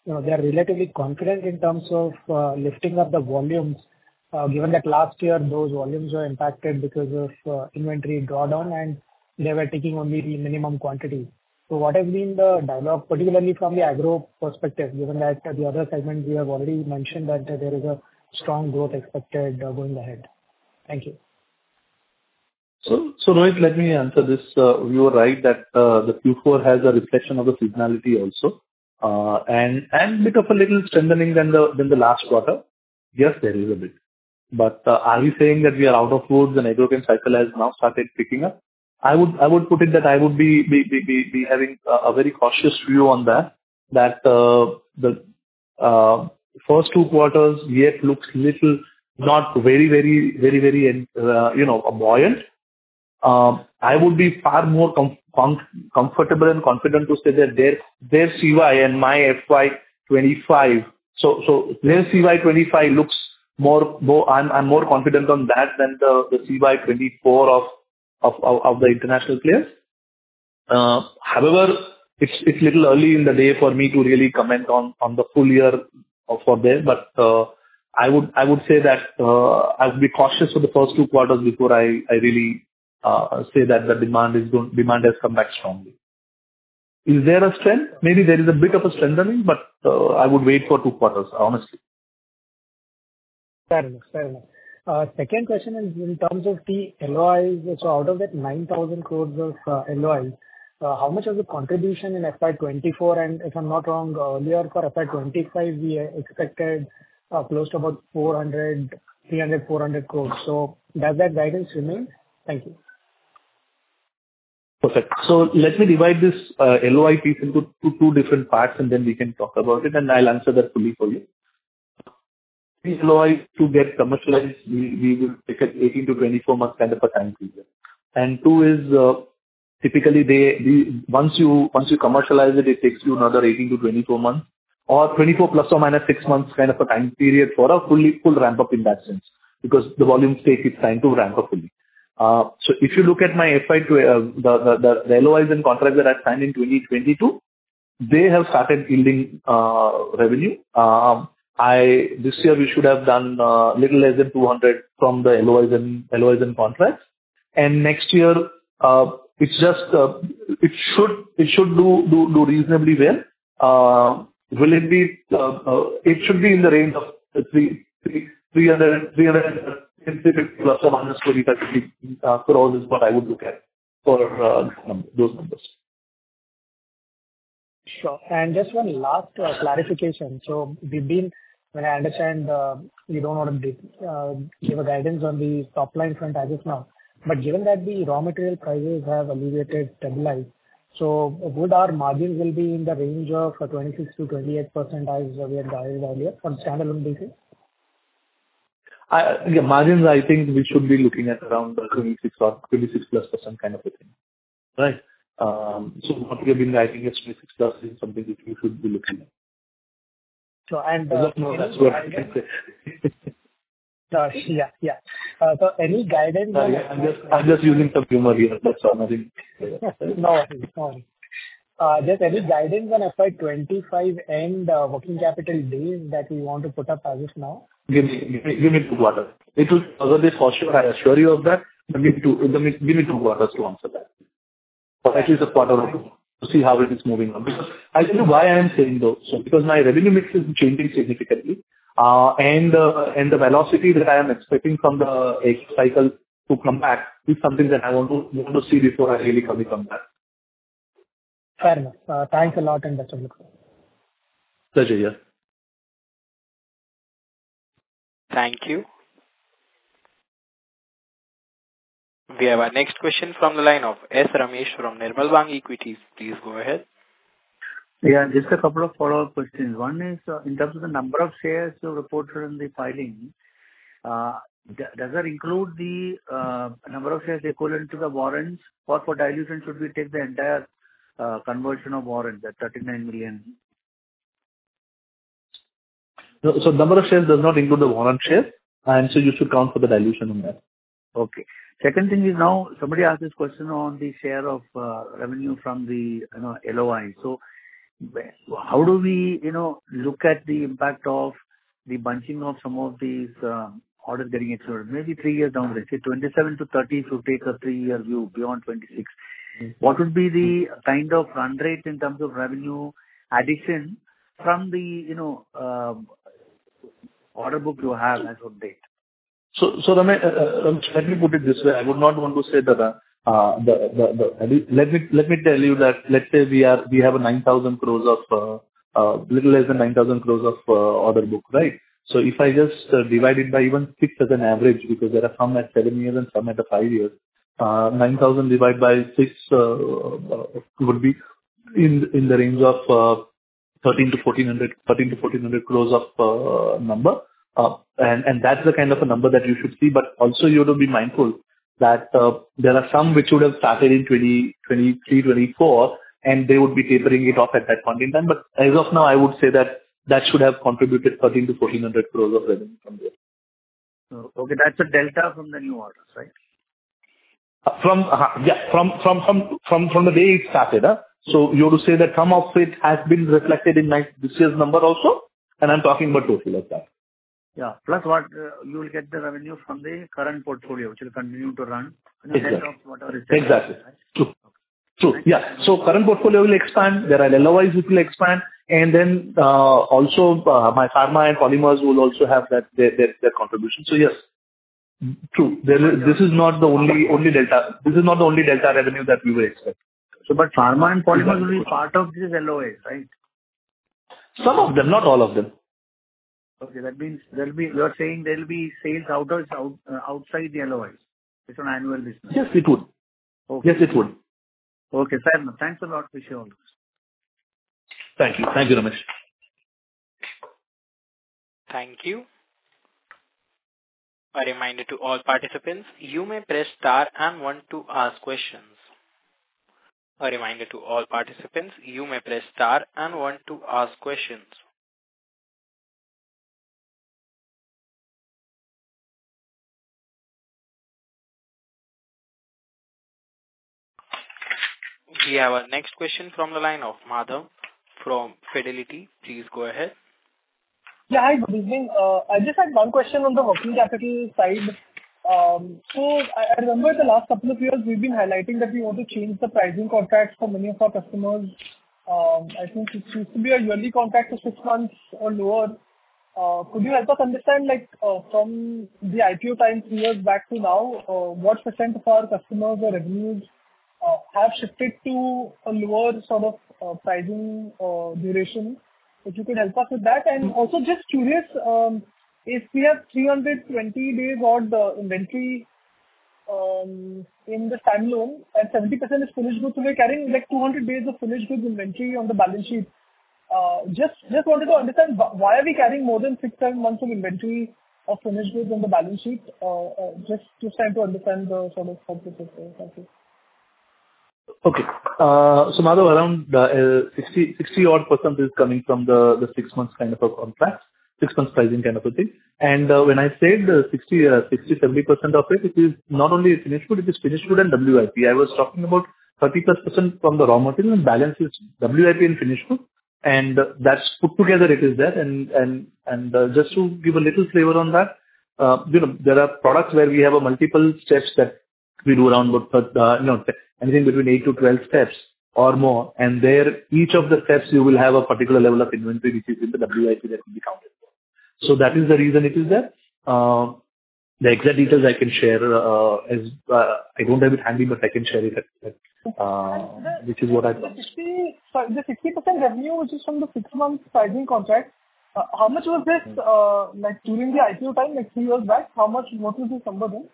you know, they are relatively confident in terms of uh, lifting up the volumes, uh, given that last year those volumes were impacted because of uh, inventory drawdown and they were taking only the minimum quantity. So what has been the dialogue, particularly from the agro perspective, given that the other segments we have already mentioned that there is a strong growth expected uh, going ahead? Thank you. So, so Rohit, let me answer this. Uh, you are right that uh, the Q four has a reflection of the seasonality also, uh, and and bit of a little strengthening than the than the last quarter. Yes, there is a bit. But uh, are we saying that we are out of woods and agrochem cycle has now started picking up? I would I would put it that I would be be be be, be having a, a very cautious view on that. That uh, the uh, first two quarters yet looks little not very very very very uh, you know buoyant. Um, I would be far more com- com- comfortable and confident to say that their their C Y and my F Y twenty-five. So so their C Y twenty-five looks more. more I'm I'm more confident on that than the the C Y twenty-four of of of, of the international players. Uh, however, it's it's little early in the day for me to really comment on on the full year of for there. But uh, I would I would say that uh, I would be cautious for the first two quarters before I I really. Uh, say that the demand is going, demand has come back strongly. Is there a strength? Maybe there is a bit of a strengthening, but uh, I would wait for two quarters, honestly. Fair enough. Fair enough. Uh, Second question is in terms of the L O Is. So out of that nine thousand crores of uh, L O Is, uh, how much of the contribution in F Y twenty-four? And if I'm not wrong, earlier for F Y twenty-five, we expected uh, close to about four hundred, three hundred, four hundred crores. So does that guidance remain? Thank you. Perfect. So let me divide this uh, L O I piece into two, two different parts, and then we can talk about it, and I'll answer that fully for you. The L O I to get commercialized, we, we will take an eighteen to twenty-four months kind of a time period. And two is uh, typically they, the once you once you commercialize it, it takes you another eighteen to twenty-four months, or twenty-four plus or minus six months kind of a time period for a fully full ramp up in that sense, because the volumes take its time to ramp up fully. Uh, so if you look at my F Y, uh, the, the, the L O Is and contracts that I signed in twenty twenty-two, they have started yielding uh, revenue. Um, I this year we should have done uh, little less than two hundred from the L O Is and L O Is and contracts, and next year uh, it's just uh, it should it should do do, do reasonably well. Uh, will it be? Uh, uh, it should be in the range of three three three hundred three hundred. Plus or minus twenty-five uh, crores is what I would look at for uh, those numbers. Sure. And just one last uh, clarification. So we've been, when I understand, uh, you don't want to uh, give a guidance on the top line front as of now, but given that the raw material prices have alleviated, stabilized, so would our margins will be in the range of twenty-six to twenty-eight percent as we had guided earlier on standalone basis? I, yeah, margins, I think we should be looking at around twenty-six or twenty-six plus percent kind of a thing, right? Um, so what we have been writing is twenty-six plus is something that we should be looking at. So and uh, no, that's what I can say. uh, yeah, yeah. Uh, so any guidance? Uh, yeah, I'm just I'm just using some humor here. That's all. Nothing. no worries, no worries. Uh, just any guidance on F Y twenty-five and uh, working capital days that we want to put up as of now? Give me, give me, give me two quarters. It will other days for sure. I assure you of that. But give me two, give me, give me two quarters to answer that. Or at least a quarter or two to see how it is moving on. Because I'll tell you why I am saying though. So because my revenue mix is changing significantly, uh, and uh, and the velocity that I am expecting from the X cycle to come back is something that I want to want to see before I really come come back. Fair enough. Uh, thanks a lot and best of luck. Pleasure, yeah. Thank you. We have our next question from the line of S. Ramesh from Nirmal Bang Equities. Please go ahead. Yeah, just a couple of follow-up questions. One is uh, in terms of the number of shares you reported in the filing, uh, d- does that include the uh, number of shares equivalent to the warrants, or for dilution should we take the entire uh, conversion of warrants at thirty-nine million? So, so number of shares does not include the warrant shares, and so you should count for the dilution on that. Okay. Second thing is now somebody asked this question on the share of uh, revenue from the you know L O I. So how do we, you know, look at the impact of the bunching of some of these uh, orders getting executed? Maybe three years down the line, say twenty-seven to thirty, if you take a three-year view beyond twenty-six, mm-hmm. what would be the kind of run rate in terms of revenue addition from the, you know, uh, order book you have as of date? So, so Ramesh, uh, Ramesh, let me put it this way. I would not want to say that. Uh, Uh, the, the, the, let me, let me tell you that, let's say we are, we have a nine thousand crores of, uh, uh, little less than nine thousand crores of, uh, order book, right? So if I just uh, divide it by even six as an average, because there are some at seven years and some at a five years, uh, nine thousand divided by six, uh, uh, would be in, in the range of, uh, thirteen to fourteen hundred, thirteen to fourteen hundred crores of, uh, number. Uh, and, and that's the kind of a number that you should see, but also you have to be mindful that uh, there are some which would have started in twenty twenty-three, twenty-four, and they would be tapering it off at that point in time. But as of now, I would say that that should have contributed thirteen to fourteen hundred crores of revenue from there. Okay, that's a delta from the new orders, right? Uh, from uh, yeah, from from from from from the day it started. Huh? So you have to say that some of it has been reflected in my this year's number also, and I'm talking about total of that. Yeah. Plus what uh, you will get the revenue from the current portfolio, which will continue to run. Exactly. Of whatever is exactly. Right? True. True. Yeah. So current portfolio will expand. There are L O Is which will expand, and then uh, also uh, my pharma and polymers will also have that their their, their contribution. So yes, true. There is, this is not the only only delta. This is not the only delta revenue that we will expect. So, but pharma and polymers will be part of these L O Is, right? Some of them, not all of them. Okay, that means there'll be, you're saying there'll be sales out of, out, uh, outside the L O Is. It's an annual business. Yes, it would. Okay. Yes, it would. Okay, fair enough. Thanks a lot. Wish you all this. Thank you. Thank you, Ramesh. Thank you. A reminder to all participants, you may press star and one to ask questions. A reminder to all participants, you may press star and one to ask questions. We have our next question from the line of Madhav from Fidelity. Please go ahead. Yeah, hi, good evening. Uh, I just had one question on the working capital side. Um, so I, I remember the last couple of years we've been highlighting that we want to change the pricing contracts for many of our customers. Um, I think it used to be a yearly contract of six months or lower. Uh, could you help us understand, like, uh, from the I P O time three years back to now, uh, what percent of our customers or revenues uh, have shifted to a lower sort of uh, pricing uh, duration? If you could help us with that. And also just curious, um, if we have three hundred twenty days odd uh, inventory um, in the standalone and seventy percent is finished goods, so we're carrying like two hundred days of finished goods inventory on the balance sheet. Uh, just just wanted to understand why are we carrying more than six, seven months of inventory of finished goods on the balance sheet? Uh, uh, just just trying to understand the sort of thought process there. Thank you. Okay. Uh, so Madhav, around uh, sixty, sixty odd percent is coming from the, the six months kind of a contract, six months pricing kind of a thing. And uh, when I said uh, sixty, uh, sixty, seventy percent of it, it is not only finished good, it is finished good and W I P. I was talking about thirty plus percent from the raw material and balance is W I P and finished good. And uh, that's put together it is there. And, and, and uh, just to give a little flavor on that, uh, you know, there are products where we have a multiple steps that we do around about, uh, you know, anything between eight to twelve steps or more. And there, each of the steps you will have a particular level of inventory, which is in the W I P that will be counted for. So that is the reason it is there. Uh, the exact details I can share, uh, as, uh, I don't have it handy, but I can share it, at, at, uh, which is what I promised. Sorry, the sixty percent revenue, which is from the six month pricing contract, uh, how much was this, uh, like during the I P O time, like three years back? How much, what was this number then?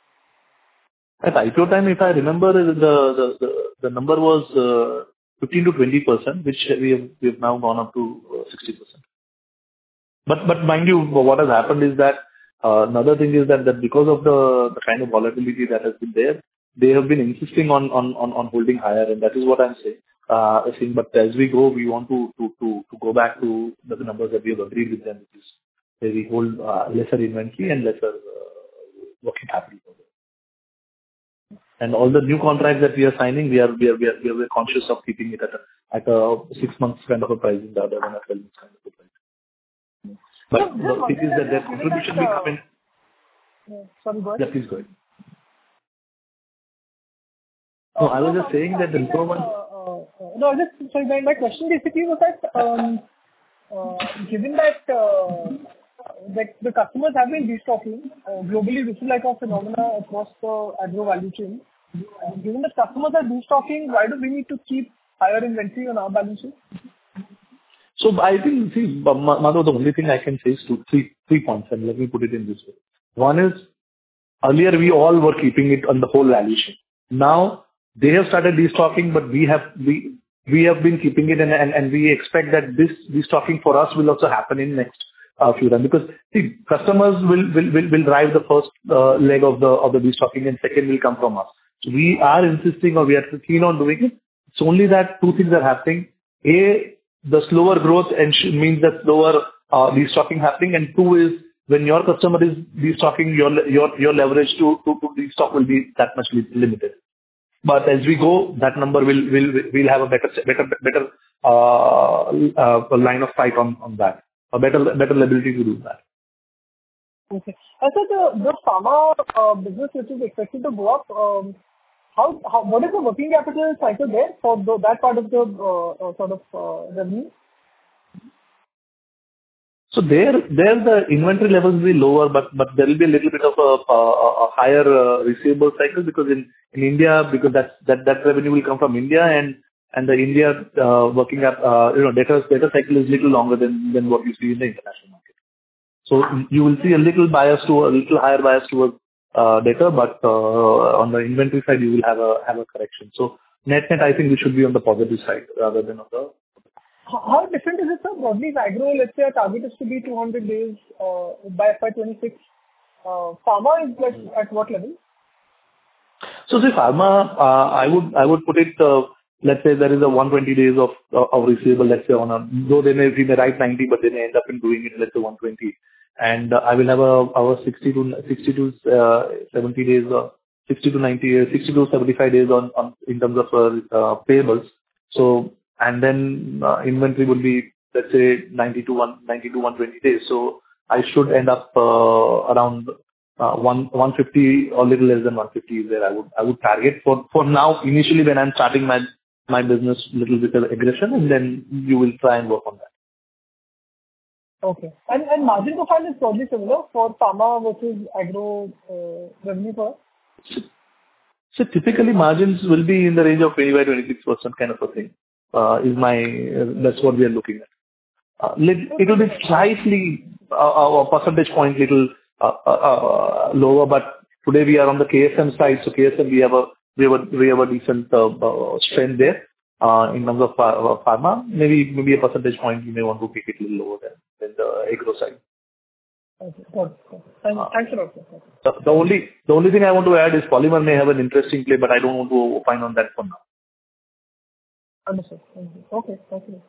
At I P O time, if I remember, the the the, the number was uh, fifteen to twenty percent, which we have we have now gone up to uh, sixty percent. But but mind you, what has happened is that uh, another thing is that, that because of the, the kind of volatility that has been there, they have been insisting on on on, on holding higher, and that is what I'm saying. Uh, I think, but as we go, we want to to to, to go back to the numbers that we have agreed with them, which is where we hold uh, lesser inventory and lesser uh, working capital. And all the new contracts that we are signing, we are we are we are, we are very conscious of keeping it at a at a six months kind of a pricing rather than a twelve months kind of a pricing. But So, the thing is that their contribution will come in. Yeah, sorry, go ahead. Yeah, please go ahead. No, I was just saying that the improvement. Uh, uh, no, just sorry. My, my question basically was that um, uh, given that uh, that the customers have been destocking uh, globally, this is like a phenomena across the agro value chain. Uh, given that customers are destocking, why do we need to keep higher inventory on our balance sheet? So I think, see, Madhav, the only thing I can say is two, three, three points, and let me put it in this way. One is, earlier we all were keeping it on the whole value chain. Now they have started destocking, but we have we we have been keeping it, and and, and we expect that this destocking for us will also happen in next uh, few times, because see, customers will will will, will drive the first uh, leg of the of the destocking, and second will come from us. So we are insisting, or we are keen on doing it. It's only that two things are happening. A, the slower growth and sh- means that slower uh, destocking happening, and two is when your customer is destocking, your your your leverage to to, to destock will be that much li- limited. But as we go, that number will will will have a better better better uh, uh, line of sight on on that, a better better ability to do that. Okay. And so the the pharma uh, business which is expected to go up, um, how how what is the working capital cycle there for the, that part of the uh, uh, sort of uh, revenue? So there, there the inventory levels will be lower, but but there will be a little bit of a, a, a higher uh, receivable cycle, because in, in India, because that that that revenue will come from India, and and the India uh, working up, uh, you know, data data cycle is little longer than than what you see in the international market. So you will see a little bias to a little higher bias towards uh, data, but uh, on the inventory side you will have a have a correction. So net net, I think we should be on the positive side rather than on the. How different is it, sir? Broadly, agro, let's say our target is to be two hundred days uh, by F Y twenty-six. Uh, pharma is like at what level? So see, pharma, uh, I would I would put it, uh, let's say there is a one hundred twenty days of uh, of receivable, let's say on a, though they may, we may write ninety, but they may end up in doing it, let's say one hundred twenty. And uh, I will have a, our sixty to seventy days, uh, sixty to ninety, sixty to seventy-five days on, on in terms of uh, uh, payables. So, and then uh, inventory will be, let's say, ninety to one hundred twenty days. So I should end up uh, around uh, one one fifty or little less than one fifty is where I would I would target for for now. Initially, when I'm starting my my business, little bit of aggression, and then you will try and work on that. Okay. And and margin profile is probably similar for pharma versus agro uh, revenue for us? So typically margins will be in the range of twenty-five to twenty-six percent kind of a thing. Uh, is my uh, that's what we are looking at. Uh, it will be slightly uh, a percentage point little uh, uh, uh, lower, but today we are on the K S M side, so K S M we have a we have a we have a decent uh, uh, strength there uh, in terms of uh, pharma. Maybe maybe a percentage point you may want to pick it a little lower than, than the agro side. Okay, got it. Thank, uh, thanks a lot. The, the only the only thing I want to add is polymer may have an interesting play, but I don't want to opine on that for now. Understood. Thank you. Okay, thank you.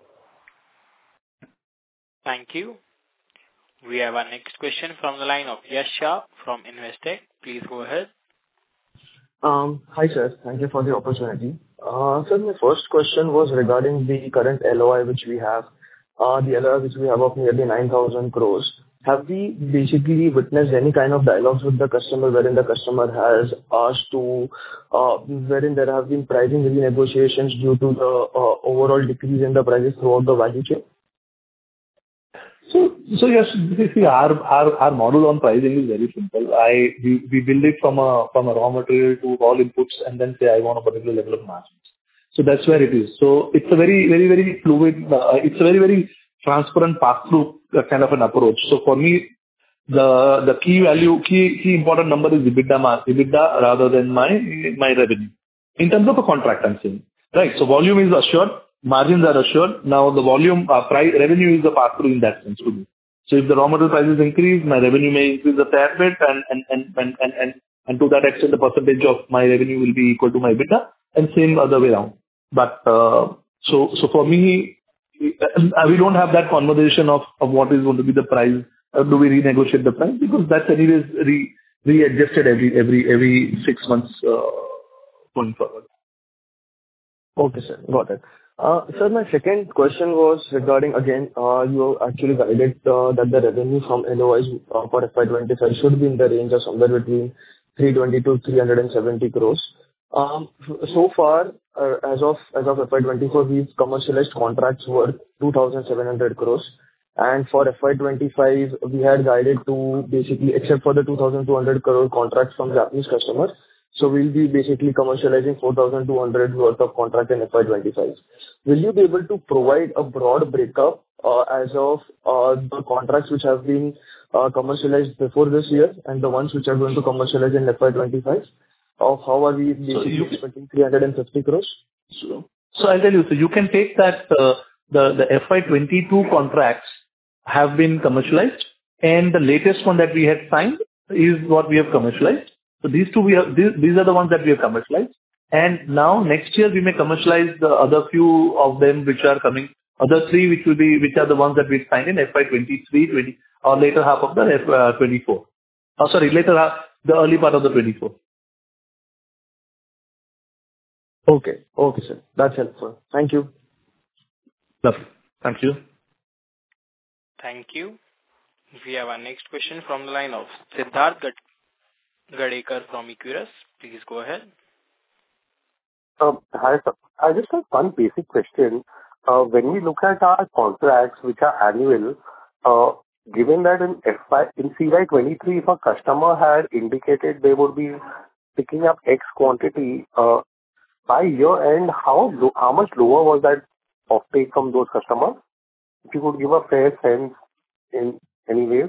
Thank you. We have our next question from the line of Yash Shah from Investec. Please go ahead. Um, hi, sir. Thank you for the opportunity. Uh, sir, my first question was regarding the current L O I which we have, uh, the L O I which we have of nearly nine thousand crores. Have we basically witnessed any kind of dialogues with the customer wherein the customer has asked to, uh, wherein there have been pricing renegotiations due to the uh, overall decrease in the prices throughout the value chain? So, so yes, see, our, our, our model on pricing is very simple. I, we, we build it from a, from a raw material to all inputs and then say I want a particular level of margins. So that's where it is. So it's a very, very, very fluid, uh, it's a very, very transparent pass-through kind of an approach. So for me, the the key value, key key important number is EBITDA, mar- EBITDA rather than my my revenue. In terms of a contract, I'm saying, right? So volume is assured, margins are assured. Now the volume, uh, price, revenue is a pass-through in that sense to me. So if the raw material prices increase, my revenue may increase a fair bit, and and and and and and, and to that extent, the percentage of my revenue will be equal to my EBITDA, and same other way around. But uh, so so for me, we don't have that conversation of, of what is going to be the price. Uh, do we renegotiate the price? Because that's anyways re, readjusted every every every six months uh, going forward. Okay, sir. Got it. Uh, Sir, my second question was regarding, again, uh, you actually guided uh, that the revenue from L O Is uh, for F Y twenty-five should be in the range of somewhere between three twenty to three seventy crores. Um, So far, uh, as of as of F Y twenty-four, we've commercialized contracts worth two thousand seven hundred crores. And for F Y twenty-five, we had guided to basically, except for the two thousand two hundred crore contracts from Japanese customers, so we'll be basically commercializing four thousand two hundred worth of contract in F Y twenty-five. Will you be able to provide a broad breakup uh, as of uh, the contracts which have been uh, commercialized before this year and the ones which are going to commercialize in F Y twenty-five? Of how are we basically So you- expecting three hundred fifty crores? So so I'll tell you, so you can take that, uh, the the F Y twenty-two contracts have been commercialized, and the latest one that we had signed is what we have commercialized. So these two, we have, these these are the ones that we have commercialized. And now next year, we may commercialize the other few of them which are coming, other three, which will be, which are the ones that we signed in F Y twenty-three, twenty, or later half of the F Y twenty-four. Oh, sorry, later half, the early part of the twenty-four. Okay. Okay, sir. That's helpful. Thank you. Lovely. Thank you. Thank you. We have our next question from the line of Siddharth Gad- Gadekar from Equirus. Please go ahead. Um, Hi, sir. I just have one basic question. Uh, When we look at our contracts, which are annual, uh, given that in F Y in C Y twenty-three, if a customer had indicated they would be picking up X quantity, uh, by year end, how lo- how much lower was that offtake from those customers? If you could give a fair sense in any ways.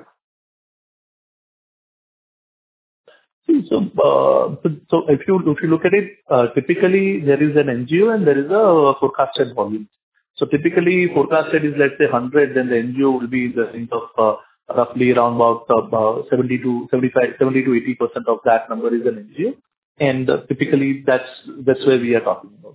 See, so, uh, so so if you if you look at it, uh, typically there is an N G O and there is a forecasted volume. So typically forecasted is, let's say, one hundred, then the N G O will be in the range of uh, roughly around about uh, seventy to seventy-five, seventy to eighty percent of that number is an N G O, and uh, typically that's that's where we are talking about.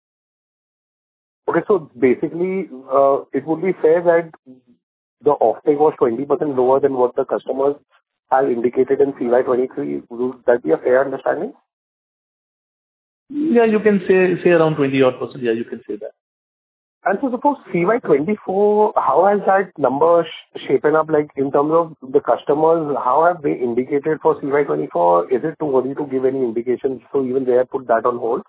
Okay, so basically, uh, it would be fair that the offtake was twenty percent lower than what the customers have indicated in C Y twenty-three. Would that be a fair understanding? Yeah, you can say say around twenty odd percent. Yeah, you can say that. And so suppose C Y twenty-four, how has that number sh- shapen up, like in terms of the customers, how have they indicated for C Y twenty-four? Is it too early to give any indications, so even they have put that on hold?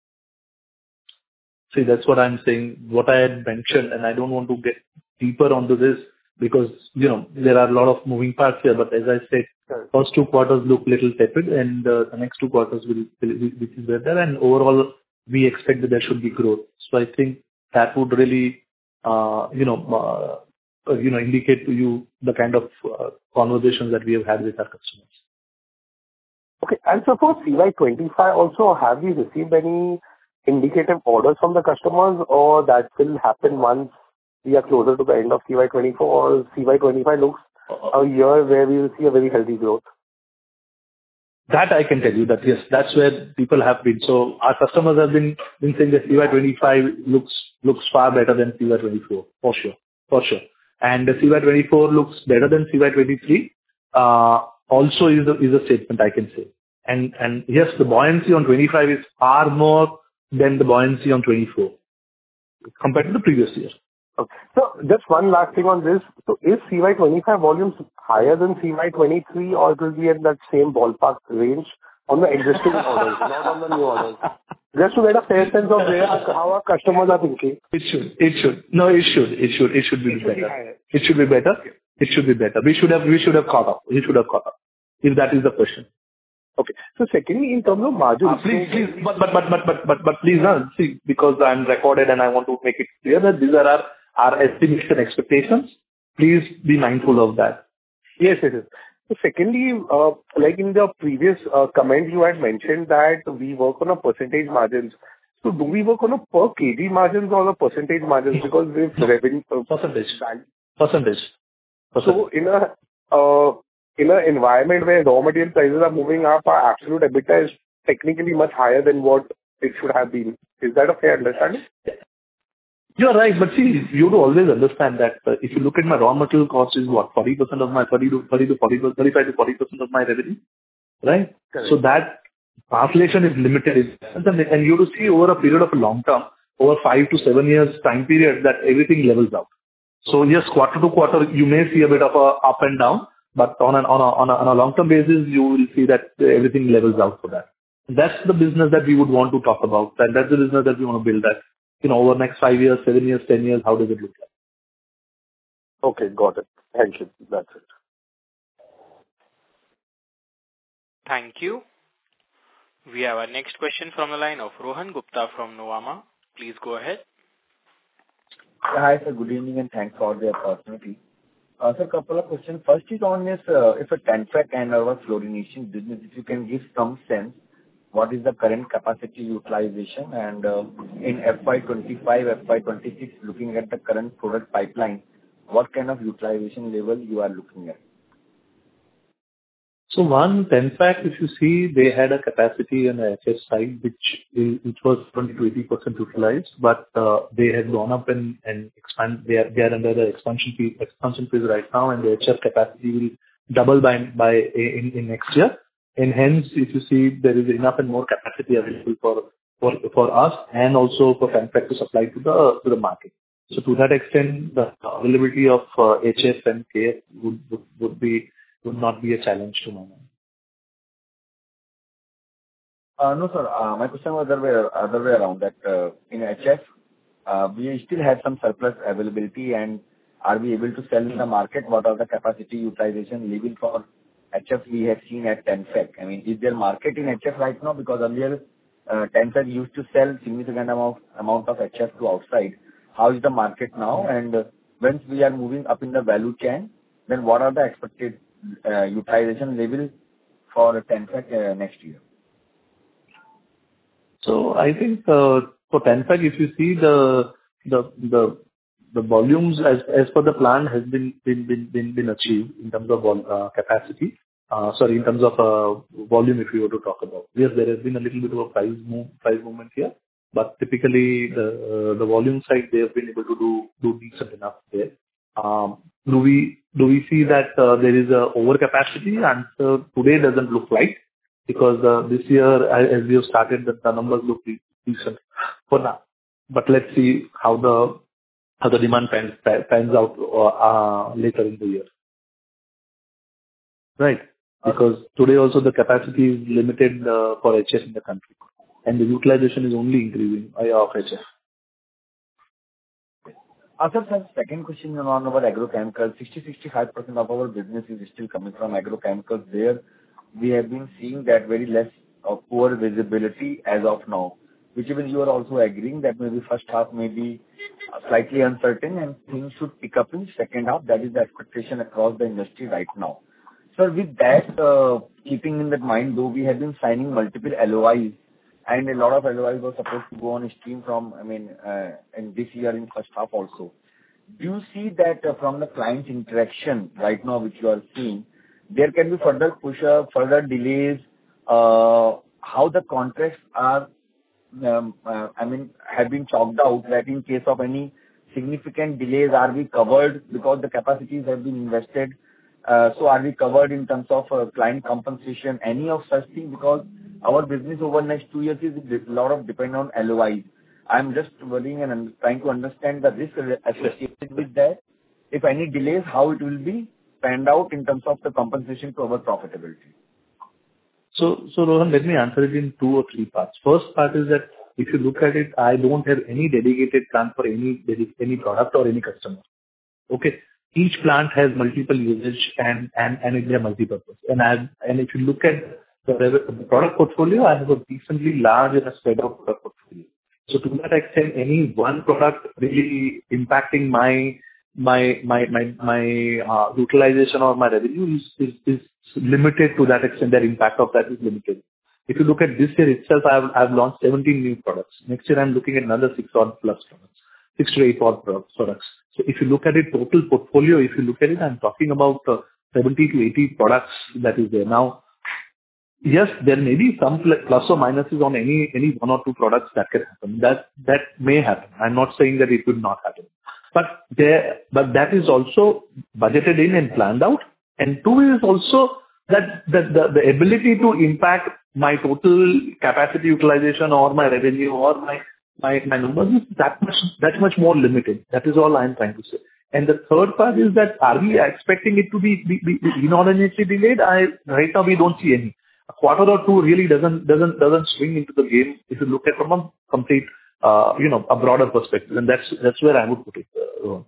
See, that's what I'm saying. What I had mentioned, and I don't want to get deeper onto this because, you know, there are a lot of moving parts here. But as I said, Sure. first two quarters look little tepid, and uh, the next two quarters will, will, will which is better. And overall, we expect that there should be growth. So I think that would really, uh, you know, uh, uh, you know, indicate to you the kind of uh, conversations that we have had with our customers. Okay. And so for C Y twenty-five also, have we received any indicative orders from the customers, or that will happen once we are closer to the end of C Y twenty-four, or C Y twenty-five looks a year where we will see a very healthy growth? That I can tell you that, yes, that's where people have been. So our customers have been, been saying that C Y twenty-five looks looks far better than C Y twenty-four, for sure, for sure. And the C Y twenty-four looks better than C Y twenty-three, uh, also is a, is a statement I can say. And and yes, the buoyancy on twenty-five is far more than the buoyancy on twenty-four compared to the previous year. Okay. So just one last thing on this. So is C Y twenty-five volumes higher than C Y twenty-three, or it will be at that same ballpark range on the existing orders, not on the new orders? Just to get a fair sense of where, how our customers are thinking. It should. It should. No, it should. It should. It should be It should be better. higher. It should be better. It should be better. We should have. We should have caught up. We should have caught up. If that is the question. Okay. So secondly, in terms of margins. Uh, please, please, but but but but but but but please, uh, see, because I'm recorded and I want to make it clear that these are our our estimates and expectations. Please be mindful of that. Yes, yes, yes. So secondly, uh, like in the previous uh, comment, you had mentioned that we work on a percentage margins. So do we work on a per kg margins or a percentage margins? Because we've revenue uh, Percentage. value. Percentage. So in a uh, in an environment where raw material prices are moving up, our absolute EBITDA is technically much higher than what it should have been. Is that a fair understanding? You're right, but see, you have to always understand that uh, if you look at my raw material cost is what, forty percent of my thirty to thirty to forty, thirty-five to forty percent of my revenue, right? Correct. So that translation is limited. And you have to see over a period of a long term, over five to seven years time period, that everything levels out. So yes, quarter to quarter, you may see a bit of a up and down, but on an, on a, on a, on a long-term basis, you will see that everything levels out for that. That's the business that we would want to talk about, and that's the business that we want to build that, you know, over next five years, seven years, ten years, how does it look like? Okay, got it. Thank you. That's it. Thank you. We have our next question from the line of Rohan Gupta from Nuvama. Please go ahead. Hi, sir. Good evening, and thanks for the opportunity. Uh, sir, a couple of questions. First is on this, uh, if a TANFAC and our fluorination business, if you can give some sense, what is the current capacity utilization? And uh, in F Y twenty-five, F Y twenty-six, looking at the current product pipeline, what kind of utilization level you are looking at? So one, TANFAC, if you see, they had a capacity on the H F side, which is, which was twenty to eighty percent utilized, but uh, they had gone up and, and expand. They are, they are under the expansion phase, expansion phase right now, and the H F capacity will double by, by in, in next year. And hence, if you see, there is enough and more capacity available for, for, for us and also for TANFAC to supply to the, to the market. So to that extent, the availability of uh, H F and K F would, would, would be, would not be a challenge to my mind. Uh, no, sir. Uh, my question was other way, other way around, that uh, in H F, uh, we still have some surplus availability, and are we able to sell in the market? What are the capacity utilization level for H F we have seen at TANFAC? I mean, is there market in H F right now? Because earlier, uh, TANFAC used to sell significant amount, amount of H F to outside. How is the market now? And uh, once we are moving up in the value chain, then what are the expected uh, utilization level for TANFAC uh, next year? So I think uh, for TANFAC, if you see the the the the volumes as as per the plan has been been been been, been achieved in terms of uh, capacity. Uh, sorry, in terms of uh, volume, if you were to talk about. Yes, there has been a little bit of a price move, price movement here, but typically the uh, the volume side they have been able to do do decent enough there. Um, do we do we see that uh, there is a overcapacity? Answer today doesn't look like. Because uh, this year, as we have started, the, the numbers look decent for now. But let's see how the how the demand pans, pans out uh, uh, later in the year. Right. Because today also the capacity is limited uh, for H F in the country. And the utilization is only increasing uh, of H F. Also, sir, second question on our agrochemicals. sixty to sixty-five percent of our business is still coming from agrochemicals. There we have been seeing that very less of poor visibility as of now, which even you are also agreeing that maybe first half may be slightly uncertain and things should pick up in second half. That is the expectation across the industry right now. So with that, uh, keeping in that mind, though we have been signing multiple L O Is and a lot of L O Is were supposed to go on stream from, I mean, uh, in this year in first half also. Do you see that uh, from the client interaction right now, which you are seeing, there can be further push-up, further delays, uh, how the contracts are, um, uh, I mean, have been chalked out, that in case of any significant delays, are we covered because the capacities have been invested? Uh, so are we covered in terms of uh, client compensation, any of such thing? Because our business over the next two years is a lot of depend on L O Is. I'm just worrying and trying to understand the risk associated with that. If any delays, how it will be panned out in terms of the compensation to our profitability. So, so Rohan, let me answer it in two or three parts. First part is that if you look at it, I don't have any dedicated plan for any any product or any customer. Okay, each plant has multiple usage and and and they are multi-purpose. And as and if you look at the, the product portfolio, I have a decently large and a spread out product portfolio. So to that extent, any one product really impacting my my my my my uh, utilization or my revenue is, is is limited to that extent. Their impact of that is limited. If you look at this year itself, I have I've launched seventeen new products. Next year, I'm looking at another six odd plus products, six to eight odd products. So if you look at it, total portfolio, if you look at it, I'm talking about uh, seventy to eighty products that is there now. Yes, there may be some plus or minuses on any any one or two products that can happen. That that may happen. I'm not saying that it will not happen. But there, but that is also budgeted in and planned out. And two is also that, that the, the ability to impact my total capacity utilization or my revenue or my my my numbers is that much that much more limited. That is all I'm trying to say. And the third part is that are we expecting it to be, be, be inordinately delayed? I right now we don't see any. A quarter or two really doesn't doesn't doesn't swing into the game if you look at from a complete uh, you know a broader perspective, and that's that's where I would put it. Uh,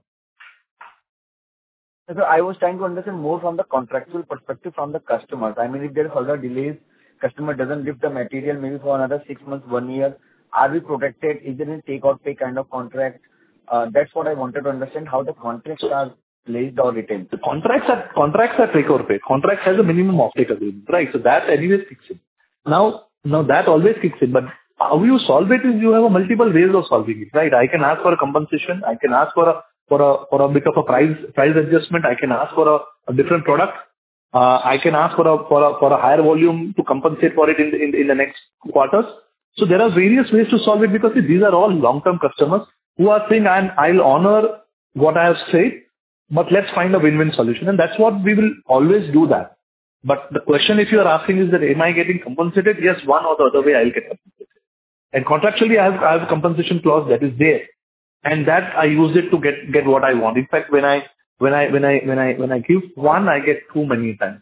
So I was trying to understand more from the contractual perspective from the customers. I mean, if there are further delays, customer doesn't give the material maybe for another six months, one year, are we protected? Is there a take or pay kind of contract? Uh, That's what I wanted to understand, how the contracts are placed or written. The contracts are contracts are take or pay. Contracts has a minimum offtake agreement, right? So that anyways kicks in. Now, now that always kicks in, but how you solve it is you have a multiple ways of solving it, right? I can ask for a compensation. I can ask for a for a for a bit of a price price adjustment. I can ask for a, a different product. Uh, I can ask for a for a for a higher volume to compensate for it in the, in, in the next quarters. So there are various ways to solve it because see, these are all long-term customers who are saying, I'm, I'll honor what I have said, but let's find a win-win solution. And that's what we will always do that. But the question if you are asking is that, am I getting compensated? Yes, one or the other way I'll get compensated. And contractually, I have, I have a compensation clause that is there. And that I use it to get, get what I want. In fact, when I, when I, when I, when I, when I give one, I get two many times.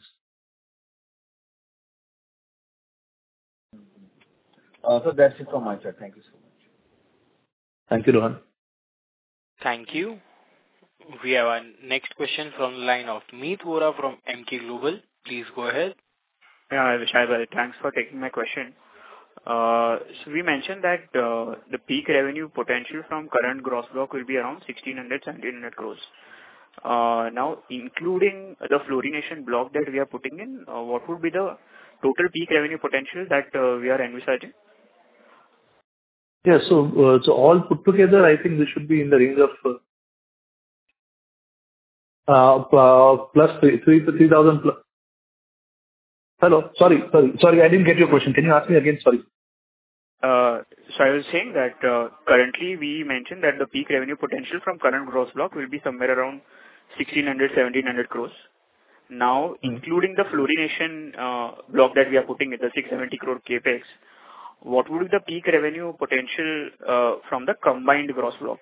Uh, so that's it from my side. Thank you so much. Thank you, Rohan. Thank you. We have our next question from the line of Meet Vora from M K Global. Please go ahead. Yeah, Vishal, thanks for taking my question. Uh, so we mentioned that uh, the peak revenue potential from current gross block will be around sixteen hundred, seventeen hundred crores. Uh, now, including the fluorination block that we are putting in, uh, what would be the total peak revenue potential that uh, we are envisaging? Yeah, so uh, so all put together, I think this should be in the range of uh, uh, plus three three three thousand plus. Hello, sorry, sorry, sorry, I didn't get your question. Can you ask me again? Sorry. Uh, so I was saying that uh, currently we mentioned that the peak revenue potential from current gross block will be somewhere around sixteen hundred, seventeen hundred crores. Now, mm. including the fluorination uh, block that we are putting in the six hundred seventy crore capex, what would be the peak revenue potential uh, from the combined gross block?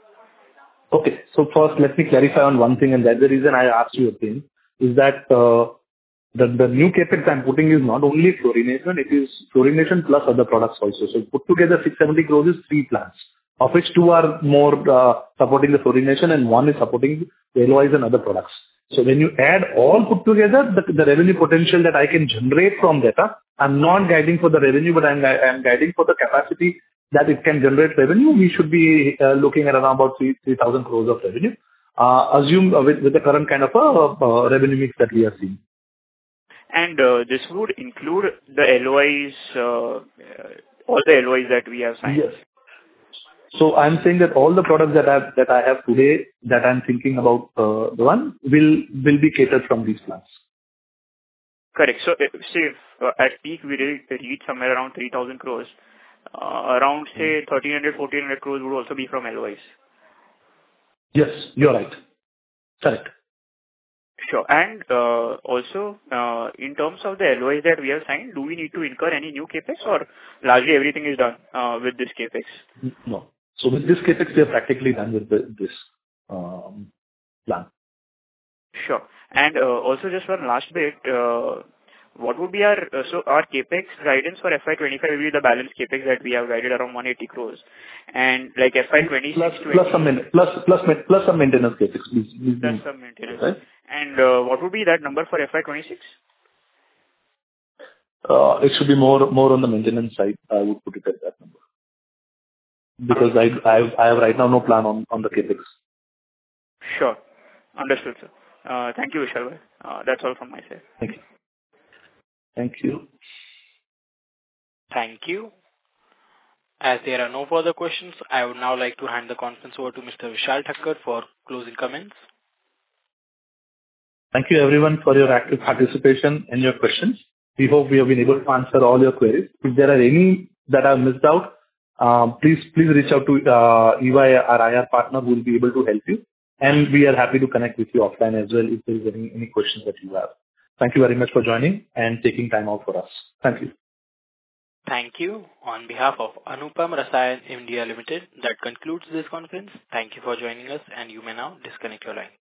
Okay. So first, let me clarify on one thing, and that's the reason I asked you again, is that uh, the, the new capex I'm putting is not only fluorination, it is fluorination plus other products also. So put together six hundred seventy crores is three plants, of which two are more uh, supporting the fluorination and one is supporting the L O Is and other products. So when you add all put together, the, the revenue potential that I can generate from data, I'm not guiding for the revenue, but I'm, I'm guiding for the capacity that it can generate revenue. We should be uh, looking at around about three thousand crores of revenue. Uh, assume uh, with, with the current kind of uh, uh, revenue mix that we are seeing. And uh, this would include the L O Is, uh, all the L O Is that we have signed? Yes. So I'm saying that all the products that I have, that I have today that I'm thinking about uh, the one will will be catered from these plants. Correct. So uh, say if, uh, at peak we reach, reach somewhere around three thousand crores, uh, around say thirteen hundred, fourteen hundred crores would also be from L O Is. Yes, you're right. Correct. Sure. And uh, also, uh, in terms of the L O Is that we have signed, do we need to incur any new capex or largely everything is done uh, with this capex? No. So with this capex, we are practically done with the, this um, plan. Sure. And uh, also just one last bit, uh, what would be our, uh, so our capex guidance for F Y twenty-five will be the balance capex that we have guided around one hundred eighty crores. And like F Y twenty-six, plus, plus some plus, plus, plus some maintenance capex, please. please plus some maintenance. Right? And uh, what would be that number for F Y twenty-six? Uh, it should be more more on the maintenance side. I would put it at that number. Because I I have, I have right now no plan on, on the capex. Sure. Understood, sir. Uh, thank you, Vishal. Uh, that's all from my side. Thank you. Thank you. Thank you. As there are no further questions, I would now like to hand the conference over to Mister Vishal Thakkar for closing comments. Thank you everyone for your active participation and your questions. We hope we have been able to answer all your queries. If there are any that I've missed out, um, please please reach out to uh, E Y, our I R partner, who will be able to help you. And we are happy to connect with you offline as well if there is any, any questions that you have. Thank you very much for joining and taking time out for us. Thank you. Thank you. On behalf of Anupam Rasayan India Limited, that concludes this conference. Thank you for joining us, and you may now disconnect your line.